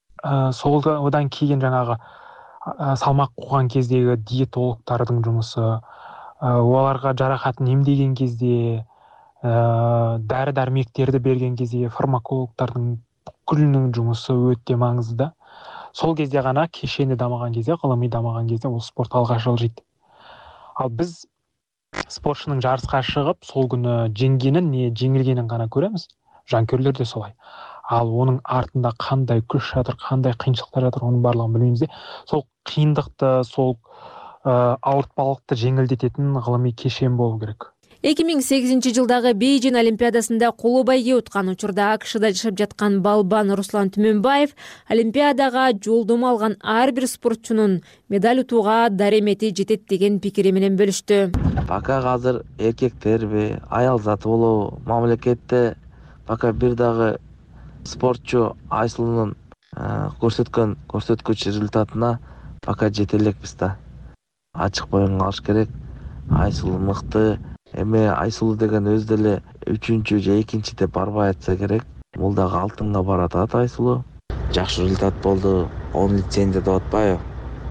одан кейін салмак кууган кездеги диетологдордун жумусу, оларга жаракатын эмдеген кезде, дары-дармектерди берген кезде фармакологдордун бүкүлүнүн жумусу өтө маңызды. Сол кезде гана кешени дамаган кезде, гылымый дамаган кезде ол спорт алга жылжыйт. Ал биз спортчунун жарыска чыгып, сол күнү жеңгенин, не жеңилгенин гана көрөбүз. Жанкөрлөр да солай. Ал онун артында кандай күч жатыр, кандай кыйынчылыктар жатыр, онун барлыгын билбейбиз. Сол кыйындыкты, сол ауыртпалыкты жеңилдететін гылымый кешен болу керек. 2008 жылдагы Бейжин Олимпиадасында коло байге уткан учурда АКШда жашап жаткан Балбан Руслан Түмөнбаев Олимпиадага жолдомо алган ар бир спортчунун медаль утууга даремети жетет деген пикири менен бөлүштү. Пока азыр эркектерби, аял заты болобу, мамлекетте пока бир дагы спортчу Айсулунун көрсөткөн көрсөткүч результатына пока жете элекпиз да. Ачык боюн алыш керек. Айсулу мыкты. Эми Айсулу деген өз деле 3-чү же 2-чи деп барбай атса керек. Бул дагы алтынга баратат Айсулу. Жакшы результат болду. 10 лицензия деп атпайбы?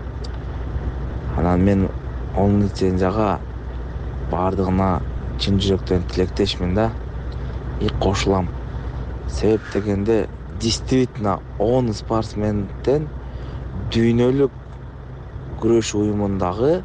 Анан мен 10 лицензияга бардыгына чын жүрөктөн тилектешмин да. И кошулам. Себеп дегенде действительно 10 спортсменден дүйнөлүк күрөш уюмундагы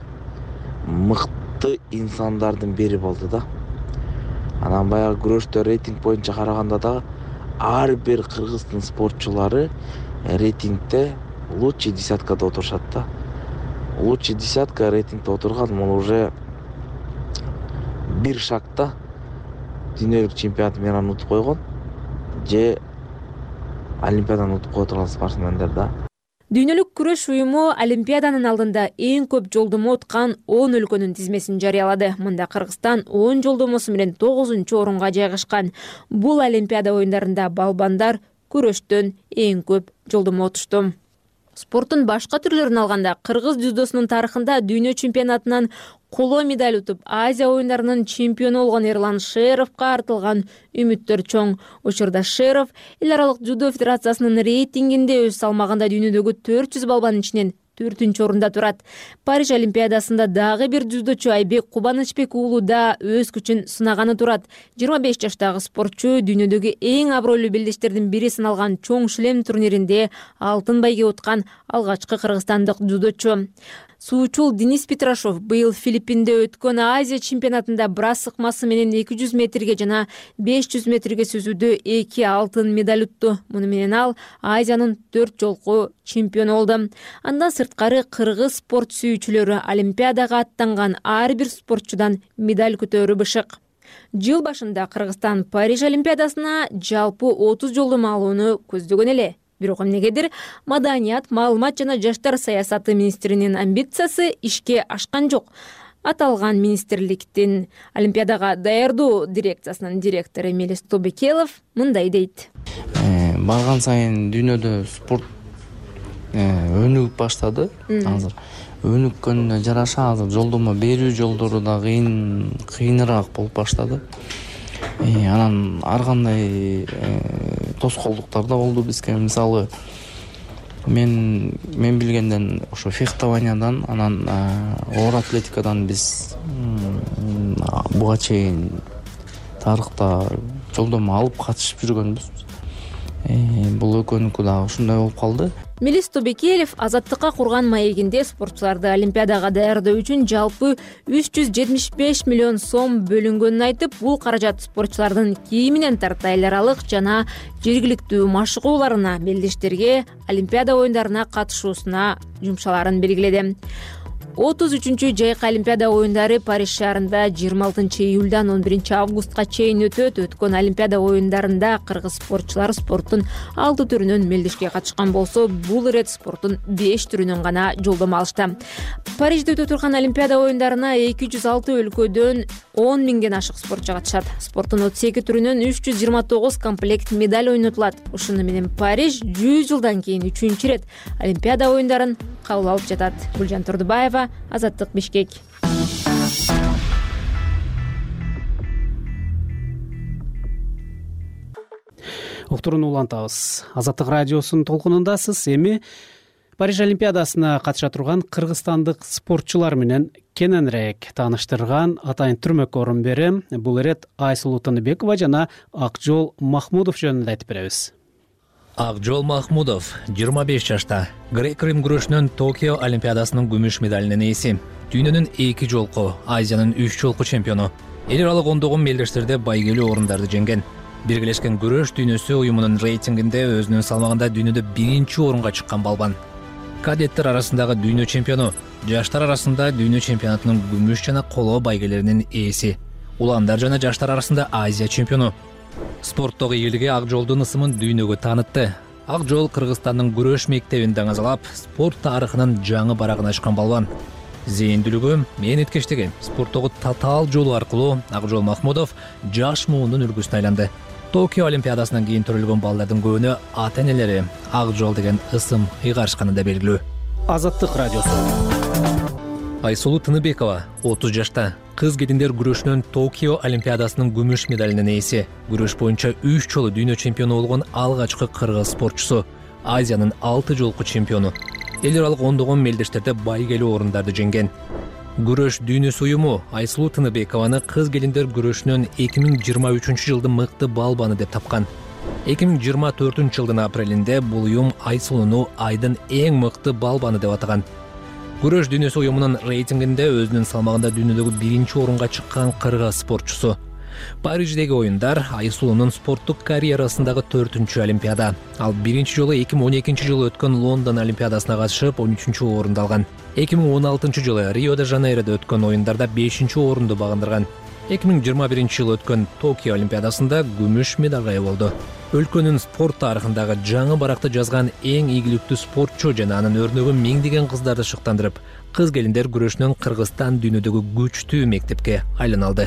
мыкты инсандардын бири болду да. Анан баягы күрөштө рейтинг боюнча караганда да ар бир кыргыздын спортчулары рейтингде лучший десяткада отурушат да. Лучший десятка рейтингде отурган, бул уже бир шагта дүйнөлүк чемпионат менен утуп койгон же Олимпиаданы утуп кое турган спортсмендер да. Дүйнөлүк күрөш уюму Олимпиаданын алдында эң көп жолдомо уткан 10 өлкөнүн тизмесин жарыялады. Мында Кыргызстан 10 жолдомосу менен 9-орунга жайгашкан. Бул Олимпиада оюндарында балбандар күрөштөн эң көп жолдомо утушту. Спорттун башка түрлөрүн алганда кыргыз дзюдосунун тарыхында дүйнө чемпионатынан коло медаль утуп, Азия оюндарынын чемпиону болгон Эрлан Шеровго артылган үмүттөр чоң. Учурда Шеров эл аралык дзюдо федерациясынын рейтингинде өз салмагында дүйнөдөгү 400 балбанын ичинен 4-орунда турат. Париж Олимпиадасында дагы бир дзюдочу Айбек Кубанычбек уулу да өз күчүн сынаганы турат. 25 жаштагы спортчу дүйнөдөгү эң абройлуу белдештердин бири саналган чоң шлем турниринде алтын байге уткан алгачкы кыргызстандык дзюдочу. Суучул Денис Петрашов быйыл Филиппинде өткөн Азия чемпионатында брас сыкмасы менен 200 метрге жана 500 метрге сүзүүдө 2 алтын медаль утту. Муну менен ал Азиянын 4 жолку чемпиону болду. Андан сырткары кыргыз спорт сүйүүчүлөрү Олимпиадага аттанган ар бир спортчудан медаль күтөөрү бышык. Жыл башында Кыргызстан Париж Олимпиадасына жалпы 30 жолдомо алууну көздөгөн эле. Бирок эмнегедир маданият, маалымат жана жаштар саясаты министринин амбициясы ишке ашкан жок. Аталган министрликтин Олимпиадага даярдоо дирекциясынын директору Мелис Тобекелов мындай дейт. Барган сайын дүйнөдө спорт өнүгүп баштады. Азыр өнүккөнүнө жараша азыр жолдомо берүү жолдору да кыйыныраак болуп баштады. Анан ар кандай тоскоолдуктар да болду бизге. Мисалы, мен билгенден ошо фехтованиядан, анан оор атлетикадан биз буга чейин тарыхта жолдомо алып катышып жүргөнбүз. Бул экөөнүкү дагы ушундай болуп калды. Мелис Тобекелов азаттыкка курган маегинде спортчуларды Олимпиадага даярдоо үчүн жалпы 375 миллион сом бөлүнгөнүн айтып, бул каражат спортчулардын кийиминен тарта эл аралык жана жергиликтүү машыгууларына, белдештерге, Олимпиада оюндарына катышуусуна жумшаларын белгиледи. 33-чү жайкы Олимпиада оюндары Париж шаарында 26 июлдан 11 августка чейин өтөт. Өткөн Олимпиада оюндарында кыргыз спортчулары спорттун 6 түрүнөн мелдешке катышкан болсо, бул ирет спорттун 5 түрүнөн гана жолдомо алышты. Парижде өтө турган Олимпиада оюндарына 206 өлкөдөн 10 миңден ашык спортчу катышат. Спорттун 32 түрүнөн 329 комплект медаль ойнотулат. Ушуну менен Париж 100 жылдан кийин 3-чү ирет Олимпиада оюндарын кабыл алып жатат. Гүлжан Турдубаева, Азаттык, Бишкек. Уктурууну улантабыз. Азаттык радиосунун толкунундасыз. Эми Париж Олимпиадасына катыша турган кыргызстандык спортчулар менен кененирээк тааныштырган атайын түрмөккө орун берем. Бул ирет Айсулуу Тыныбекова жана Акжол Махмудов жөнүндө айтып беребиз. Акжол Махмудов 25 жашта. Грек-Рим күрөшүнөн Токио Олимпиадасынын күмүш медалинин ээси. Дүйнөнүн 2 жолку, Азиянын 3 жолку чемпиону. Эл аралык ондогон мелдештерде байгелүү орундарды жеңген. Биргелешкен күрөш дүйнөсү уюмунун рейтингинде өзүнүн салмагында дүйнөдө 1-чи орунга чыккан балбан. Кадеттер арасындагы дүйнө чемпиону, жаштар арасында дүйнө чемпионатынын күмүш жана коло байгелеринин ээси. Уландар жана жаштар арасында Азия чемпиону. Спорттогу ийгилиги Акжолдун ысымын дүйнөгө таанытты. Акжол Кыргызстандын күрөш мектебин даңазалап, спорт тарыхынын жаңы барагын ачкан балбан. Зээндүүлүгү, мээнеткечтиги, спорттогу татаал жолу аркылуу Акжол Махмудов жаш муундун үлгүсүнө айланды. Токио Олимпиадасынан кийин төрөлгөн балдардын көбүнө ата-энелери Акжол деген ысым ыйгарышканы да белгилүү. Азаттык радиосу. Айсулуу Тыныбекова 30 жашта. Кыз келиндер күрөшүнөн Токио Олимпиадасынын күмүш медалинин ээси. Күрөш боюнча 3 жолу дүйнө чемпиону болгон алгачкы кыргыз спортчусу. Азиянын 6 жолку чемпиону. Эл аралык ондогон мелдештерде байгелүү орундарды жеңген. Күрөш дүйнөсү уюму Айсулуу Тыныбекованы кыз келиндер күрөшүнөн 2023 жылдын мыкты балбаны деп тапкан. 2024 жылдын апрелинде бул уюм Айсулууну айдын эң мыкты балбаны деп атаган. Күрөш дүйнөсү уюмунун рейтингинде өзүнүн салмагында дүйнөдөгү 1-чи орунга чыккан кыргыз спортчусу. Париждеги оюндар Айсулуунун спорттук карьерасындагы 4-чү Олимпиада. Ал 1-чи жолу 2012 жылы өткөн Лондон Олимпиадасына катышып 13-чү орунду алган. 2016 жылы Рио-де-Жанейродо өткөн оюндарда 5-чи орунду багындырган. 2021 жылы өткөн Токио Олимпиадасында күмүш медалга ээ болду. Өлкөнүн спорт тарыхындагы жаңы баракты жазган эң ийгиликтүү спортчу жана анын өрнөгүн миңдеген кыздарды шыктандырып, кыз келиндер күрөшүнөн Кыргызстан дүйнөдөгү күчтүү мектепке айлана алды.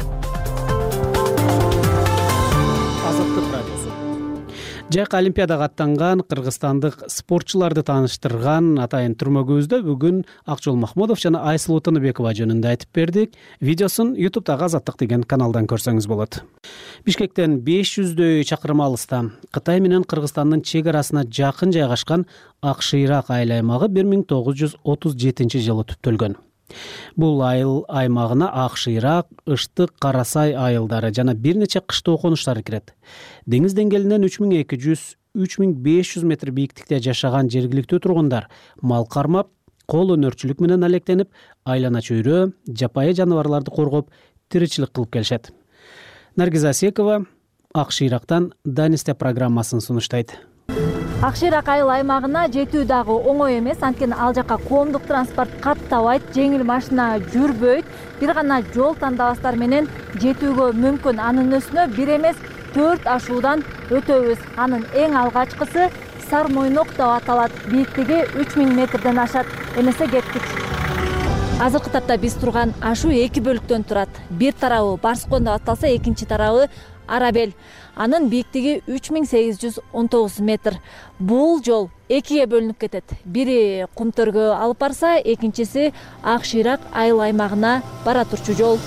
Жайкы Олимпиадага аттанган кыргызстандык спортчуларды тааныштырган атайын түрмөгүбүздө бүгүн Акжол Махмудов жана Айсулуу Тыныбекова жөнүндө айтып бердик. Видеосун YouTube'дагы Азаттык деген каналдан көрсөңүз болот. Бишкектен 500дөй чакырым алыста Кытай менен Кыргызстандын чек арасына жакын жайгашкан Ак Шыйрак айыл аймагы 1937 жылы түптөлгөн. Бул айыл аймагына Ак Шыйрак, Ыштык, Карасай айылдары жана бир нече кыштоо конуштар кирет. Деңиз деңгээлинен 3200–3500 метр бийиктикте жашаган жергиликтүү тургундар мал кармап, кол өнөрчүлүк менен алектенип, айлана чөйрө, жапайы жаныбарларды коргоп, тиричилик кылып келишет. Наргиза Асекова Ак Шыйрактан Данисте программасын сунуштайт. Ак Шыйрак айыл аймагына жетүү дагы оңой эмес, анткени ал жака коомдук транспорт каттабайт, жеңил машина жүрбөйт. Бир гана жол тандабастар менен жетүүгө мүмкүн. Анын үстүнө бир эмес 4 ашуудан өтөбүз. Анын эң алгачкысы Сармойнок деп аталат. Бийиктиги 3000 метрден ашат. Эмесе кеттик. Азыркы тапта биз турган ашуу 2 бөлүктөн турат. Бир тарабы Барскон деп аталса, экинчи тарабы Арабел. Анын бийиктиги 3819 метр. Бул жол 2ге бөлүнүп кетет. Бири Кумтөргө алып барса, экинчиси Ак Шыйрак айыл аймагына бара турчу жол.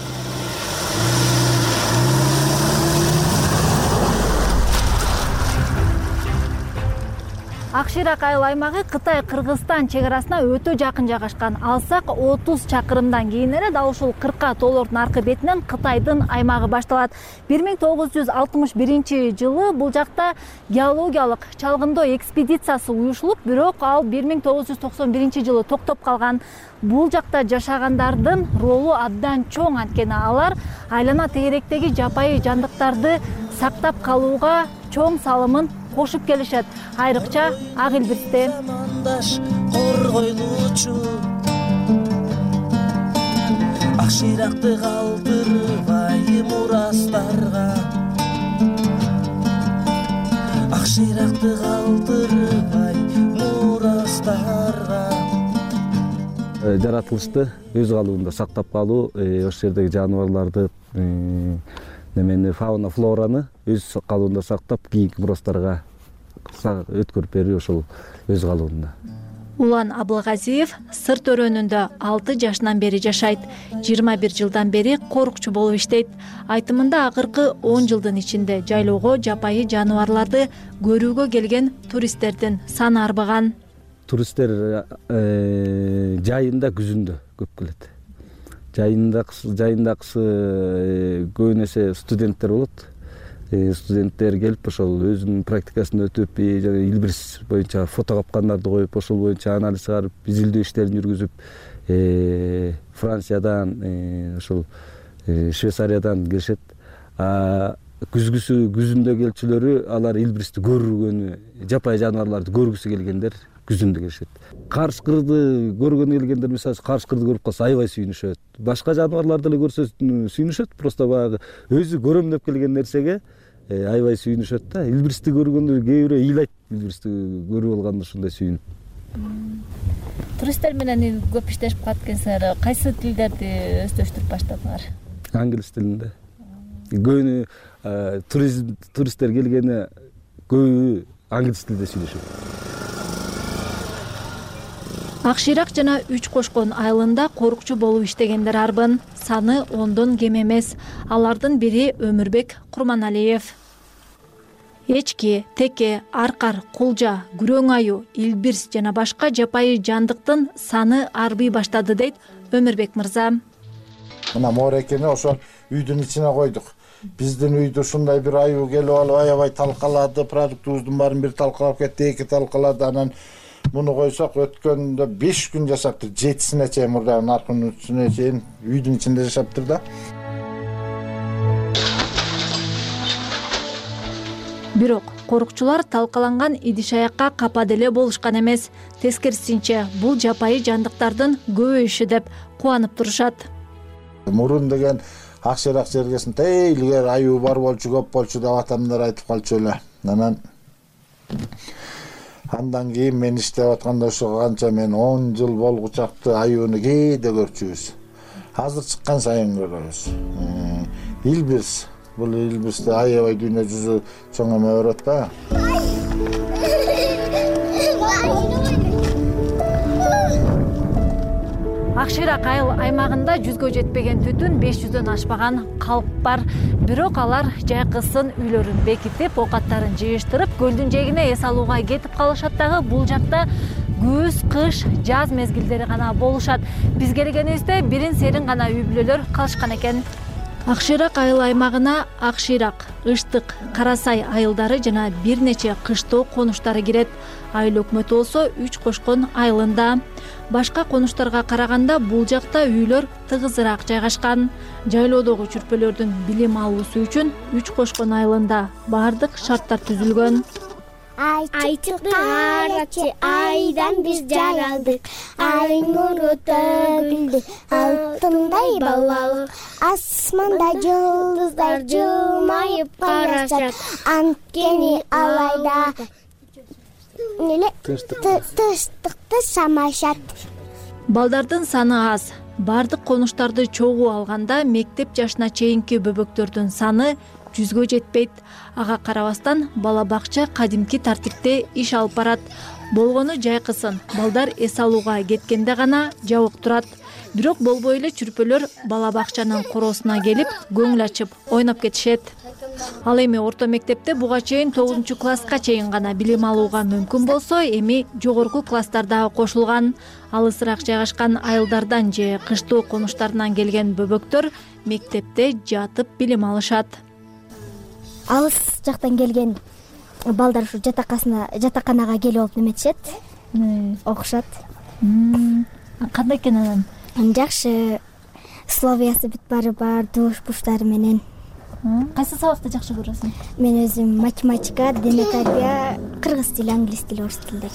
Ак Шыйрак айыл аймагы Кытай-Кыргызстан чек арасына өтө жакын жайгашкан. Алсак 30 чакырымдан кийин эле дал ушул кырка тоолордун аркы бетинен Кытайдын аймагы башталат. 1961 жылы бул жакта геологиялык чалгындоо экспедициясы уюшулуп, бирок ал 1991 жылы токтоп калган. Бул жакта жашагандардын ролу абдан чоң, анткени алар айлана тегеректеги жапайы жандыктарды сактап калууга чоң салымын кошуп келишет. Айрыкча ак илбирсте. Коргойлуучу Ак Шыйракты калтырбай мурастарга, Ак Шыйракты калтырбай мурастарга. Жаратылышты өз калыбында сактап калуу, ошол жердеги жаныбарларды, немени фауна флораны өз калыбында сактап, кийинки мурастарга өткөрүп берүү ошол өз калыбында. Улан Абылгазиев сырт өрөөнүндө 6 жашынан бери жашайт. 21 жылдан бери корукчу болуп иштейт. Айтымында акыркы 10 жылдын ичинде жайлоого жапайы жаныбарларды көрүүгө келген туристтердин саны арбыган. Туристтер жайында, күзүндө көп келет. Жайындакысы көбүн эсе студенттер болот. Студенттер келип, ошол өзүнүн практикасын өтүп, жана илбирс боюнча фото капкандарды коюп, ошол боюнча анализ чыгарып, изилдөө иштерин жүргүзүп, Франциядан, ошол Швейцариядан келишет. Күзүндө келчүлөрү алар илбирсти көргөнү, жапайы жаныбарларды көргүсү келгендер күзүндө келишет. Карышкырды көргөнү келгендер, мисалы, карышкырды көрүп калса аябай сүйүнүшөт. Башка жаныбарларды эле көрсө сүйүнүшөт, просто баягы өзү көрөм деп келген нерсеге аябай сүйүнүшөт да. Илбирсти көргөндө кээ бирөө ыйлайт, илбирсти көрүп алганда ушундай сүйүнүп. Туристтер менен көп иштешип калат экенсиңер. Кайсы тилдерди өздөштүрүп баштадыңар? Англис тилинде. Көбүнү туристтер келгени көбү англис тилинде сүйлөшөт. Ак Шыйрак жана Үч Кошкон айылында корукчу болуп иштегендер арбын. Саны 10дон кем эмес. Алардын бири Өмүрбек Курманалиев. Эчки, теке, аркар, кулжа, күрөң аю, илбирс жана башка жапайы жандыктын саны арбый баштады дейт Өмүрбек мырза. Мына морекени ошо үйдүн ичине койдук. Биздин үйдү ушундай бир аю келип алып аябай талкалады, продуктубуздун баарын бир талкалап кетти, эки талкалады, анан муну койсок өткөндө 5 күн жашаптыр, 7-сине чейин мурда наркынын үстүнө чейин үйдүн ичинде жашаптыр да. Бирок корукчулар талкаланган идиш аякка капа деле болушкан эмес. Тескерисинче, бул жапайы жандыктардын көбөйүшү деп кубанып турушат. Мурун деген Ак Шыйрак жергесинде илгери аю бар болчу, көп болчу деп атамдар айтып калчу эле. Андан кийин мен иштеп атканда ошо канча мен 10 жыл болгучакты аюуну кээде көрчүбүз. Азыр чыккан сайын көрөбүз. Илбирс, бул илбирсте аябай дүйнө жүзү чоң эме өрөт да. Ак Шыйрак айыл аймагында 100гө жетпеген түтүн, 500дөн ашпаган калп бар. Бирок алар жайкысын үйлөрүн бекитип, оокаттарын жыйыштырып, көлдүн жээгине эс алууга кетип калышат дагы. Бул жакта күз, кыш, жаз мезгилдери гана болушат. Биз келгенибизде бирин серин гана үй бүлөлөр калышкан экен. Ак Шыйрак айыл аймагына Ак Шыйрак, Ыштык, Карасай айылдары жана бир нече кыштоо конуштары кирет. Айыл өкмөтү болсо Үч Кошкон айылында. Башка конуштарга караганда бул жакта үйлөр тыгызыраак жайгашкан. Жайлоодогу чүрпөлөрдүн билим алуусу үчүн Үч Кошкон айылында бардык шарттар түзүлгөн. Ай чыкты арачы, айдан биз жаралдык. Ай нуру төгүлдү, алтындай балалык. Асманда жылдыздар жылмайып карашат. Анткени алайда тынчтыкты самашат. Балдардын саны аз. Бардык конуштарды чогуу алганда мектеп жашына чейинки бөбөктөрдүн саны 100гө жетпейт. Ага карабастан бала бакча кадимки тартипте иш алып барат. Болгону жайкысын балдар эс алууга кеткенде гана жабык турат. Бирок болбой эле чүрпөлөр бала бакчанын короосуна келип көңүл ачып ойноп кетишет. Ал эми орто мектепте буга чейин 9-класска чейин гана билим алууга мүмкүн болсо, эми жогорку класстарда кошулган. Алысыраак жайгашкан айылдардан же кыштоо конуштарынан келген бөбөктөр мектепте жатып билим алышат. Алыс жактан келген балдар ушу жатаканага келип алып неметишет, окушат. Кандай экен анан? Жакшы, условиясы бүт баары бар, душ буштары менен. Кайсы сабакты жакшы көрөсүң? Мен өзүм математика, дене тарбия, кыргыз тили, англис тили, орус тилдер.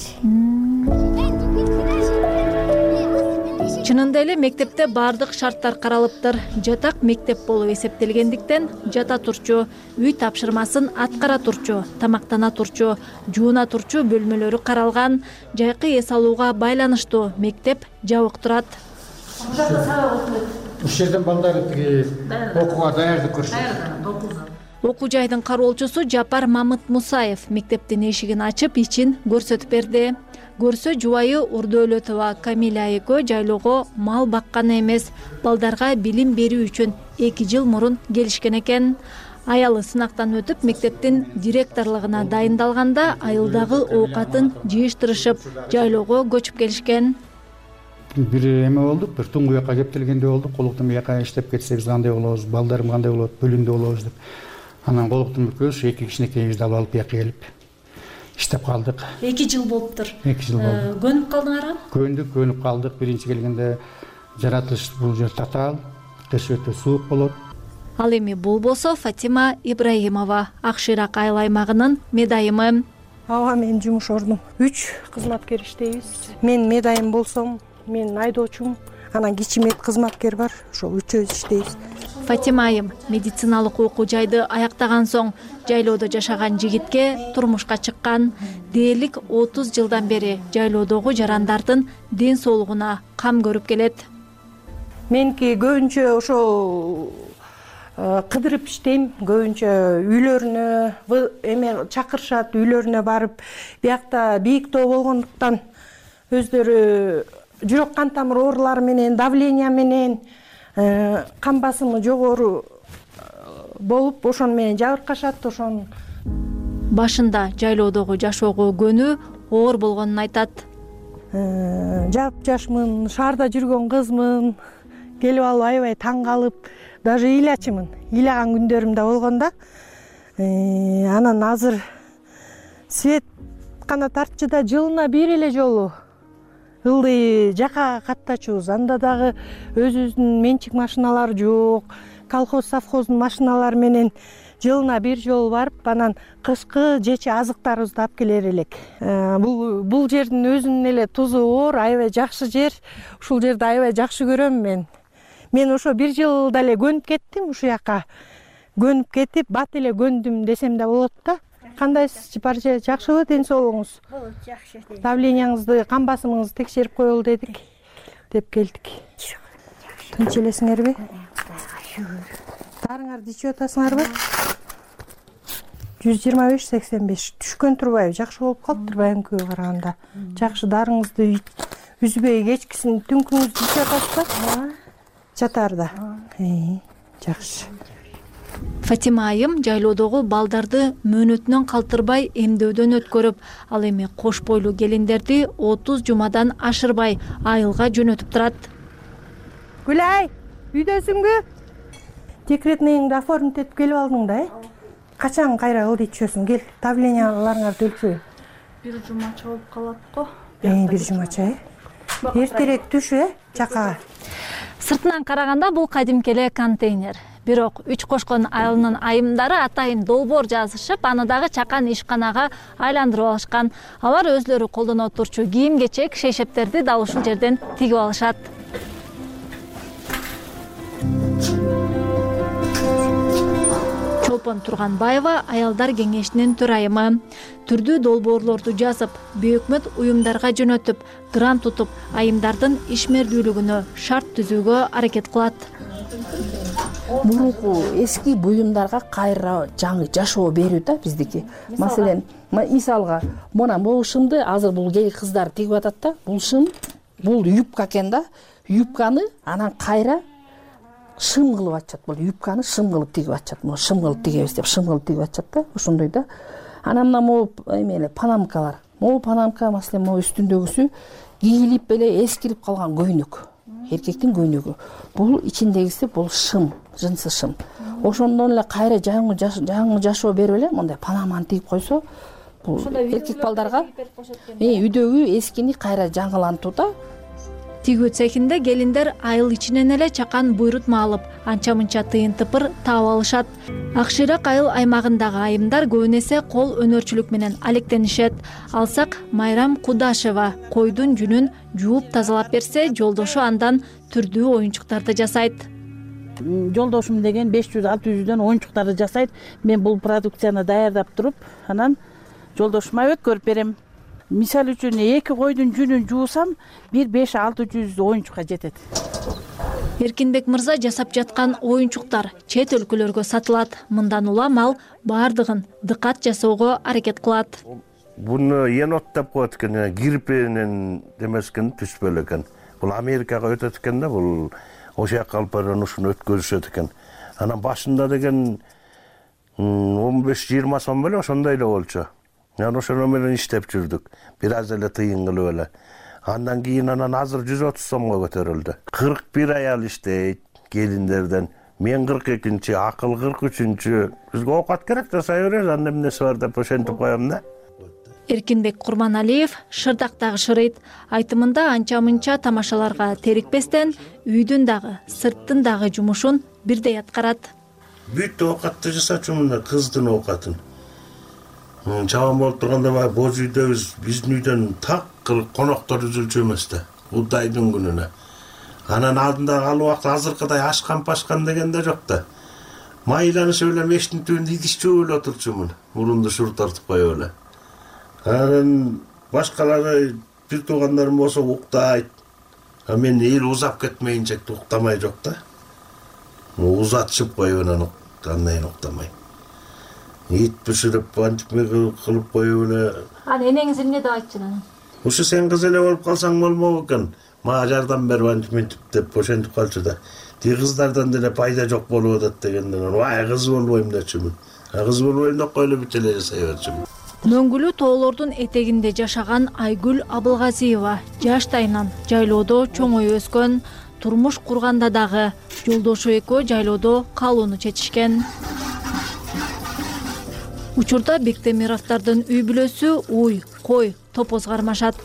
Чынында эле мектепте баардык шарттар каралыптыр. Жатак мектеп болуп эсептелгендиктен жата турчу, үй тапшырмасын аткара турчу, тамактана турчу, жууна турчу бөлмөлөрү каралган. Жайкы эс алууга байланыштуу мектеп жабык турат. Ушул жерден балдар окууга даярдык көрүшөт. Окуу жайдын кароолчусу Жапар Мамыт Мусаев мектептин эшигин ачып, ичин көрсөтүп берди. Көрсө жубайы Урдөөлөтова Камиля экөө жайлоого мал бакканы эмес, балдарга билим берүү үчүн 2 жыл мурун келишкен экен. Аялы сынактан өтүп, мектептин директорлугуна дайындалганда айылдагы оокатын жыйыштырышып, жайлоого көчүп келишкен. Бир эме болдук, бир туңгу жакка кептелгенде болдук. Колуктум жака иштеп кетсек кандай болобуз, балдарым кандай болот, бөлүндө болобуз деп. Анан колуктум экөөбүз 2 кичинекейибизди алып бияка келип иштеп калдык. 2 жыл болуптур. 2 жыл болду. Көнүп калдыңарбы? Көнүп калдык. Биринчи келгенде жаратылыш бул жер татаал, кыш өтө суук болот. Ал эми бул болсо Фатима Ибраимова, Акширак айыл аймагынын медайымы. Ооба, менин жумуш ордум. 3 кызматкер иштейбиз. Мен медайым болсом, мен айдоочумун, анан кичи мед кызматкер бар, ошол үчөөбүз иштейбиз. Фатима айым медициналык окуу жайды аяктаган соң жайлоодо жашаган жигитке турмушка чыккан. Дээрлик 30 жылдан бери жайлоодогу жарандардын ден соолугуна кам көрүп келет. Меники көбүнчө ошол кыдырып иштейм, көбүнчө үйлөрүнө эме чакырышат, үйлөрүнө барып, биякта бийик тоо болгондуктан өздөрү жүрөк кан тамыр оорулары менен, давление менен, кан басымы жогору болуп, ошону менен жабыркашат. Ошон башында жайлоодогу жашоого көнүү оор болгонун айтат. Жап-жашмын, шаарда жүргөн кызмын, келип алып аябай таң калып, даже ыйлачымын. Ыйлаган күндөрүм да болгон да. Анан азыр свет кана тартчыда жылына бир эле жолу ылдый жака каттачубуз. Анда дагы өзүбүздүн менчик машиналары жок, колхоз совхоздун машиналары менен жылына бир жолу барып, анан кышкы жечи азыктарыбызды алып келер элек. Бул жердин өзүнүн эле тузу оор, аябай жакшы жер. Ушул жерди аябай жакшы көрөм мен. Мен ошо бир жылда эле көнүп кеттим, ушул жака көнүп кетип, бат эле көндүм десем да болот да. Кандайсыз, барча жакшыбы ден соолугуңуз? Жакшы. Давленияңызды, кан басымыңызды текшерип коелу дедик, деп келдик. Тынч элесиңерби? Дарыңарды ичип атасыңарбы? 125-85 түшкөн турбайбы? Жакшы болуп калыптыр байымкыга караганда. Жакшы дарыңызды үзбөй кечкисин түнкүңүздү ичип атасызбы? Жатарда. Жакшы. Фатима айым жайлоодогу балдарды мөөнөтүнөн калтырбай эмдөөдөн өткөрүп, ал эми кош бойлуу келиндерди 30 жумадан ашырбай айылга жөнөтүп турат. Гүлай, үйдөсүңбү? Декретныйыңды оформить этип келип алдың да, Качан кайра ылдый түшөсүң? Кел, давленияларыңарды өлчөйүн. Бир жумача болуп калат го. Бир жумача, эртерээк түш, жакага. Сыртынан караганда бул кадимки эле контейнер. Бирок 3 кошкон айылынын айымдары атайын долбоор жазышып, аны дагы чакан ишканага айландырып алышкан. Алар өзлөрү колдоно турчу кийим-кечек, шейшептерди да ушул жерден тигип алышат. Чолпон Турганбаева аялдар кеңешинин төрайымы. Түрдүү долбоорлорду жазып, бейөкмөт уюмдарга жөнөтүп, грант утуп, айымдардын ишмердүүлүгүнө шарт түзүүгө аракет кылат. Мурунку эски буюмдарга кайра жаңы жашоо берүү да биздики. Маселен, мисалга, мына могу шымды азыр бул кээ кыздар тигип атат да, бул шым, бул юбка экен да. юбканы анан кайра шым кылып атышат. Бул юбканы шым кылып тигип атышат. Могу шым кылып тигебиз деп шым кылып тигип атышат да, ошондой да. Анан мына могу эмеле панамкалар. Могу панамка маселен могу үстүндөгүсү кийилип эле эскирип калган көйнөк. Эркектин көйнөгү. Бул ичиндегиси бул шым, жынсы шым. Ошондон эле кайра жаңы жашоо берип эле мындай панаманы тигип койсо, бул эркек балдарга үйдөгү эскини кайра жаңылантууда. Тигүү цехинде келиндер айыл ичинен эле чакан буйрутма алып, анча-мынча тыйын тыпыр таап алышат. Акширак айыл аймагындагы айымдар көбүн эсе кол өнөрчүлүк менен алектенишет. Алсак Майрам Кудашева койдун жүнүн жууп тазалап берсе, жолдошу андан түрдүү оюнчуктарды жасайт. Жолдошум деген 500-600дөн оюнчуктарды жасайт. Мен бул продукцияны даярдап туруп, анан жолдошума өткөрүп берем. Мисалы үчүн 2 койдун жүнүн жуусам, 500-600 оюнчукка жетет. Эркинбек мырза жасап жаткан оюнчуктар чет өлкөлөргө сатылат. Мындан улам ал бардыгын дыкат жасоого аракет кылат. Буну енот деп коет экен, гриппенен демескен түшпөлө экен. Бул Америкага өтөт экен да, бул ошол жака алып барган ушуну өткөрүшөт экен. Анан башында деген 15-20 сом беле ошондой эле болчу. Мен ошону менен иштеп жүрдүк. Бир аз эле тыйын кылып эле. Андан кийин анан азыр 130 сомго көтөрүлдү. 41 аял иштейт келиндерден. Мен 42-чи, акыл 43-чү. Бизге оокат керек жасай беребиз, анда эмнеси бар деп ошентип коем да. Эркинбек Курманалиев Шырдактагы шырыйт. Айтымында анча-мынча тамашаларга терикпестен үйдүн дагы, сырттын дагы жумушун бирдей аткарат. Бүт оокатты жасачумун да, кыздын оокатын. Чабан болуп турганда боз үйдөбүз, биздин үйдөн так кылып коноктор үзүлчү эмес да, Удайдын күнүнө. Анан алдында ал убакта азыркыдай ашкан пашкан деген да жок да. Майланышып эле мештин түбүндө идишчүп эле отурчумун, мурунду шур тартып коюп эле. Анан башкалары бир туугандарым болсо уктайт. А мен эл узап кетмейинче уктамай жок да. Узатышып коюп анан андан уктамай. Ит пиширип, антипме кылып коюп эле. Анан энеңиз эмне деп айтчу анан? Ушу сен кыз эле болуп калсаң болмок экен. Мага жардам бер антипментип деп ошентип калчу да. Тиги кыздардан деле пайда жок болуп атат дегенден, вай кыз болбойм дечүмүн. Кыз болбойм деп коеле бүт эле жасай берчүмүн. Мөңгүлүү тоолордун этегинде жашаган Айгүл Абылгазиева жаштайынан жайлоодо чоңоюп өскөн, турмуш курганда дагы жолдошу экөө жайлоодо калууну чечишкен. Учурда Бектемировдордун үй бүлөсү уй, кой, топоз кармашат.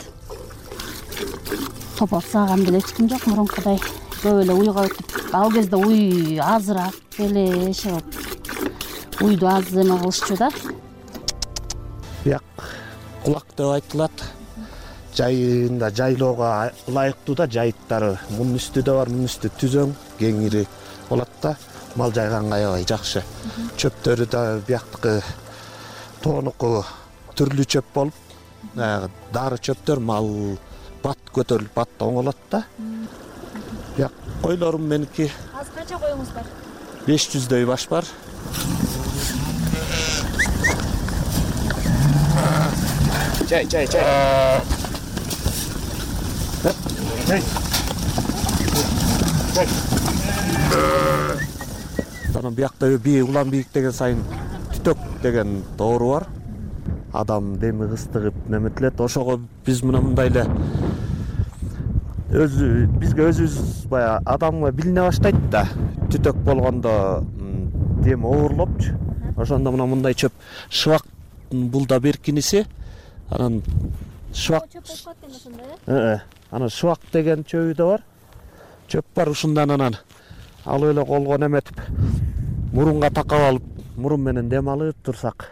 Топоз сааган деле эч ким жок, мурункудай көп эле уйга өтүп. Ал кезде уй азыраак эле чыгып, уйду аз эме кылышчу да. Бияк кулак деп айтылат. Жайында жайлоого ылайыктуу да жайыттары. Мунун үстү да бар, мунун үстү түзөң, кеңири болот да. Мал жайганга аябай жакшы. Чөптөрү да бияктыкы тоонуку түрлүү чөп болуп, дары чөптөр мал бат көтөрүлүп батта оңолот да. Бияк койлорум меники. Азыр канча коюңуз бар? 500дөй баш бар. Чай. Анан биякта улам бийиктеген сайын түтөк деген доору бар. Адам деми ыстыгып неметилет. Ошого биз мындай эле бизге өзүбүз баягы адамга билине баштайт да. Түтөк болгондо дем оорлопчу. Ошондо мындай чөп шыбак бул да беркиниси. Анан шыбак. Анан шыбак деген чөбү да бар. Чөп бар ушундан анан алып эле колго неметип мурунга такап алып, мурун менен дем алып турсак.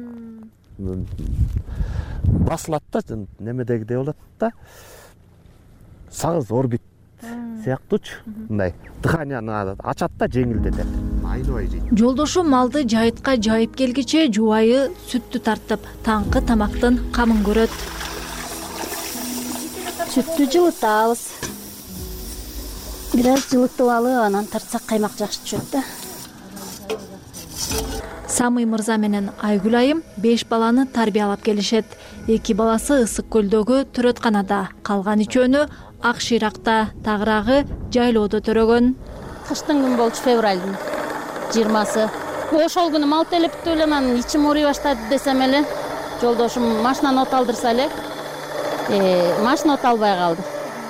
Басылат да, немедегидей болот да. Сагыз орбит сыяктуучу. Мындай дыханияны ачат да, жеңилдетет. Айлабай жейт. Жолдошу малды жайытка жайып келгиче жубайы сүттү тартып, таңкы тамактын камын көрөт. Сүттү жылытабыз. Бир аз жылытып алып, анан тартсак каймак жакшы түшөт да. Самый мырза менен Айгүл айым 5 баланы тарбиялап келишет. 2 баласы Ысык көлдөгү төрөтканада, калган 3-өнү Ак Шыйракта, тагыраагы жайлоодо төрөгөн. Кыштын күнү болчу, февралдын 20-сы. Ошол күнү мал телептип эле анан ичим ооруй баштады десем эле, жолдошум машинаны от алдырса эле, машина от албай калды.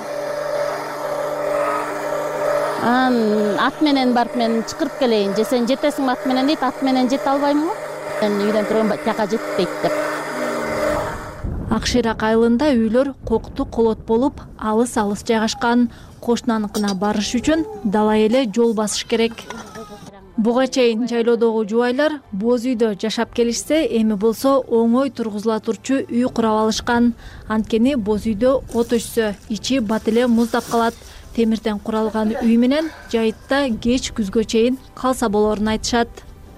Анан ат менен барып мен чакырып келейин, же сен жетесиңби ат менен дейт, ат менен жете албаймын го. Мен үйдөн турган тияка жетпейт деп. Ак Шыйрак айылында үйлөр кокту колот болуп, алыс-алыс жайгашкан. Кошунаныкына барыш үчүн дала эле жол басыш керек. Буга чейин жайлоодогу жубайлар боз үйдө жашап келишсе, эми болсо оңой тургузула турчу үй курап алышкан. Анткени боз үйдө от өчсө, ичи бат эле муздап калат. Темирден куралган үй менен жайытта кеч күзгө чейин калса болорун айтышат.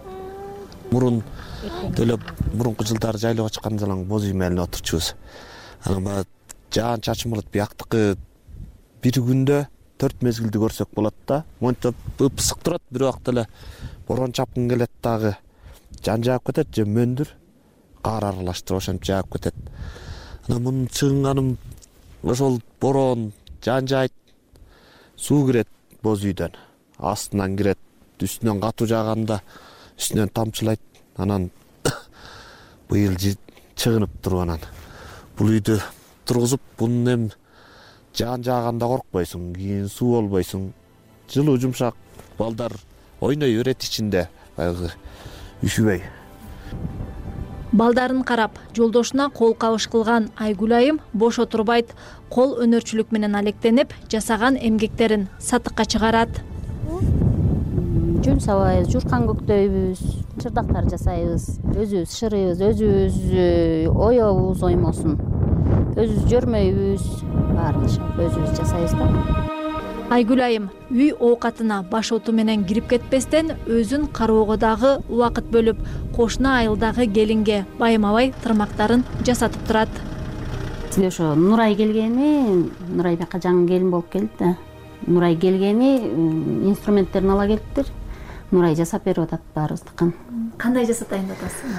Мурунку жылдары жайлоого чыкканда эле боз үй менен отурчубуз. Анан баягы жаан чачым болот, бияктыкы бир күндө 4 мезгилди көрсөк болот да. Монча ысык турат, бир убакта эле борон чапкын келет дагы. Жан жаап кетет, же мөндүр кар аралаштырып ошентип жаап кетет. Анан мунун чыгынганым ошол борон, жан жайт, суу кирет боз үйдөн. Астынан кирет, үстүнөн катуу жааганда үстүнөн тамчылайт. Анан быйыл чыгынып туруп анан бул үйдү тургузуп, бунун эми жаан жааганда коркпойсуң, кийин суу болбойсуң. Жылуу жумшак, балдар ойной берет ичинде, баягы үшүбөй. Балдарын карап, жолдошуна кол кабыш кылган Айгүл айым бош отурбайт. Кол өнөрчүлүк менен алектенип, жасаган эмгектерин сатыкка чыгарат. Жүн сабайбыз, журкан көктөйбүз, чырдактар жасайбыз, өзүбүз шырыйбыз, өзүбүз оёбуз оймосун. Өзүбүз жөрмөйбүз, баарын өзүбүз жасайбыз да. Айгүл айым үй оокатына баш оту менен кирип кетпестен өзүн кароого дагы убакыт бөлүп, кошуна айылдагы келинге баймабай тырмактарын жасатып турат. Сизде ошо Нурай келгени, Нурай бияка жаңы келин болуп келди да. Нурай келгени инструменттерин ала келиптир. Нурай жасап берип атат баарыбыздыкын. Кандай жасатайын деп атасыз?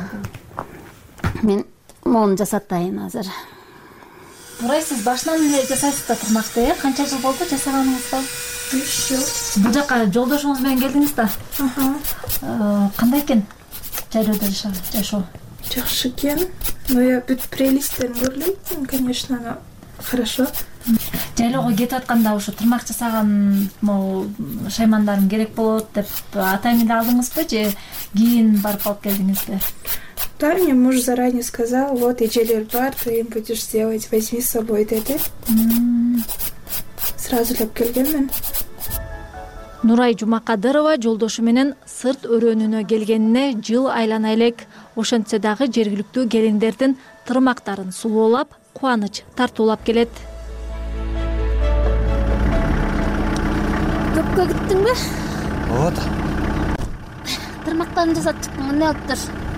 Мен моуну жасатайын азыр. Нурай, сиз башынан эле жасайсыз да тырмакты, канча жыл болду жасаганыңызга? 3 жыл. Бул жака жолдошуңуз менен келдиңиз да. Кандай экен жайлоодо жашоо? Жакшы экен. Но я бүт прелесттерин көрдүм, конечно, но хорошо. Жайлоого кетип атканда ушу тырмак жасаган могу шаймандарым керек болот деп атайын эле алдыңызбы же кийин барып алып келдиңизби? Да, мне муж заранее сказал, вот эжелер бар, ты им будешь делать, возьми с собой деди. Сразу элеп келгенмин. Нурай Жумакадырова жолдошу менен сырт өрөөнүнө келгенине жыл айлана элек. Ошентсе дагы жергиликтүү келиндердин тырмактарын сулуулап, кубаныч тартуулап келет. Көпкө кеттиңби? Ооба. Тырмактарын жасап чыктым, эмне болуптур?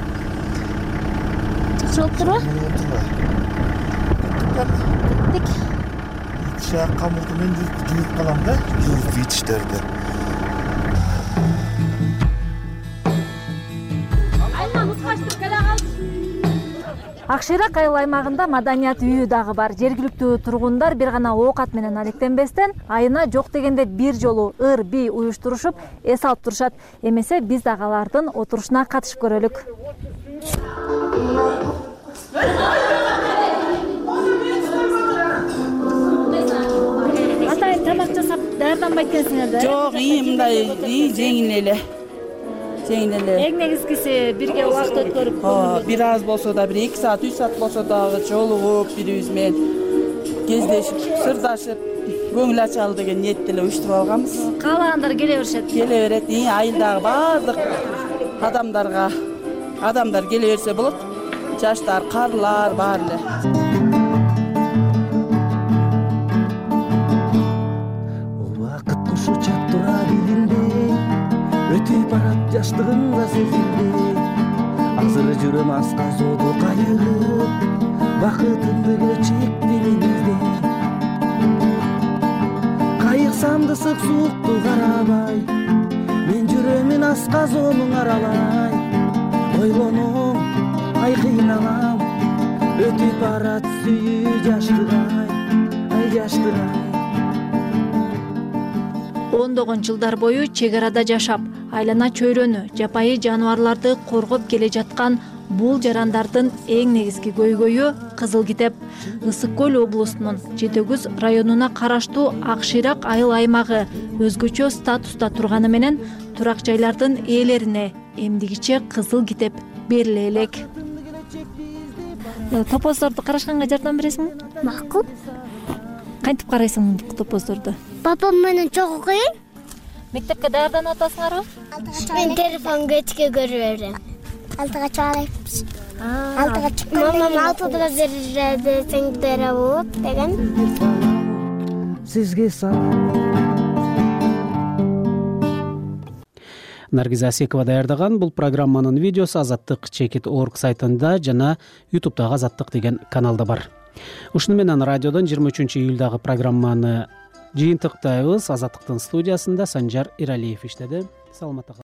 Жакшы болуптурбу? Кеттик. Чак камырды мен жууп калам да, жууп итиштерди. Ак Шыйрак айыл аймагында маданият үйү дагы бар. Жергиликтүү тургундар бир гана оокат менен алектенбестен, айына жок дегенде бир жолу ыр бий уюштурушуп, эс алып турушат. Эмесе биз дагы алардын отурушуна катышып көрөлүк. Атайын тамак жасап даярданбайт экенсиңер да? Жок, мындай жеңил эле. Эң негизгиси бирге убакыт өткөрүп, бир аз болсо да, бир 2 саат, 3 саат болсо дагы жолугуп, бирибиз менен кездешип, сырдашып, көңүл ачалы деген ниетте эле уюштуруп алганбыз. Каалагандар келе беришет. Келе берет. Айылдагы баардык адамдар келе берсе болот. Жаштар, карлар баары эле. Убакыт кошу чаттыра билинбей, өтүп барат жаштыгымда сезилбей. Азыр жүрөм аска зоодо кайгырып, бакытымды көчөктү денизде. Кайыксамды сык суукту карабай, мен жүрөмүн аска зоонун аралай. Ойлонуп, ай кыйналам, өтүп барат сүйүү жаштыгай, ай жаштыгай. ондогон жылдар бою чек арада жашап, айлана чөйрөнү, жапайы жаныбарларды коргоп келе жаткан бул жарандардын эң негизги көйгөйү Кызыл китеп. Ысык көл облусунун Жетөгүз районуна караштуу Ак Шыйрак айыл аймагы өзгөчө статуста турганы менен турак жайлардын ээлерине эмдигиче Кызыл китеп бериле элек. Топоздорду карашканга жардам бересиңби? Макул. Кантип карайсың топоздорду? Папам менен чогуу коюйм. Мектепке даярданып атасыңарбы? Мен телефонго өчкө көрүп берем. 6-га чыгарайбыз. 6-га чыкканда мамам 6-да берип десең дера болот деген. Сизге Наргиза Асекова даярдаган бул программанын видеосу Азаттык Чекит.org сайтында жана YouTube'дагы Азаттык деген каналда бар. Ушуну менен радиодон 23-июлдагы программаны жыйынтыктайбыз. Азаттыктын студиясында Санжар Иралиев иштеди. Саламатта калыңыз.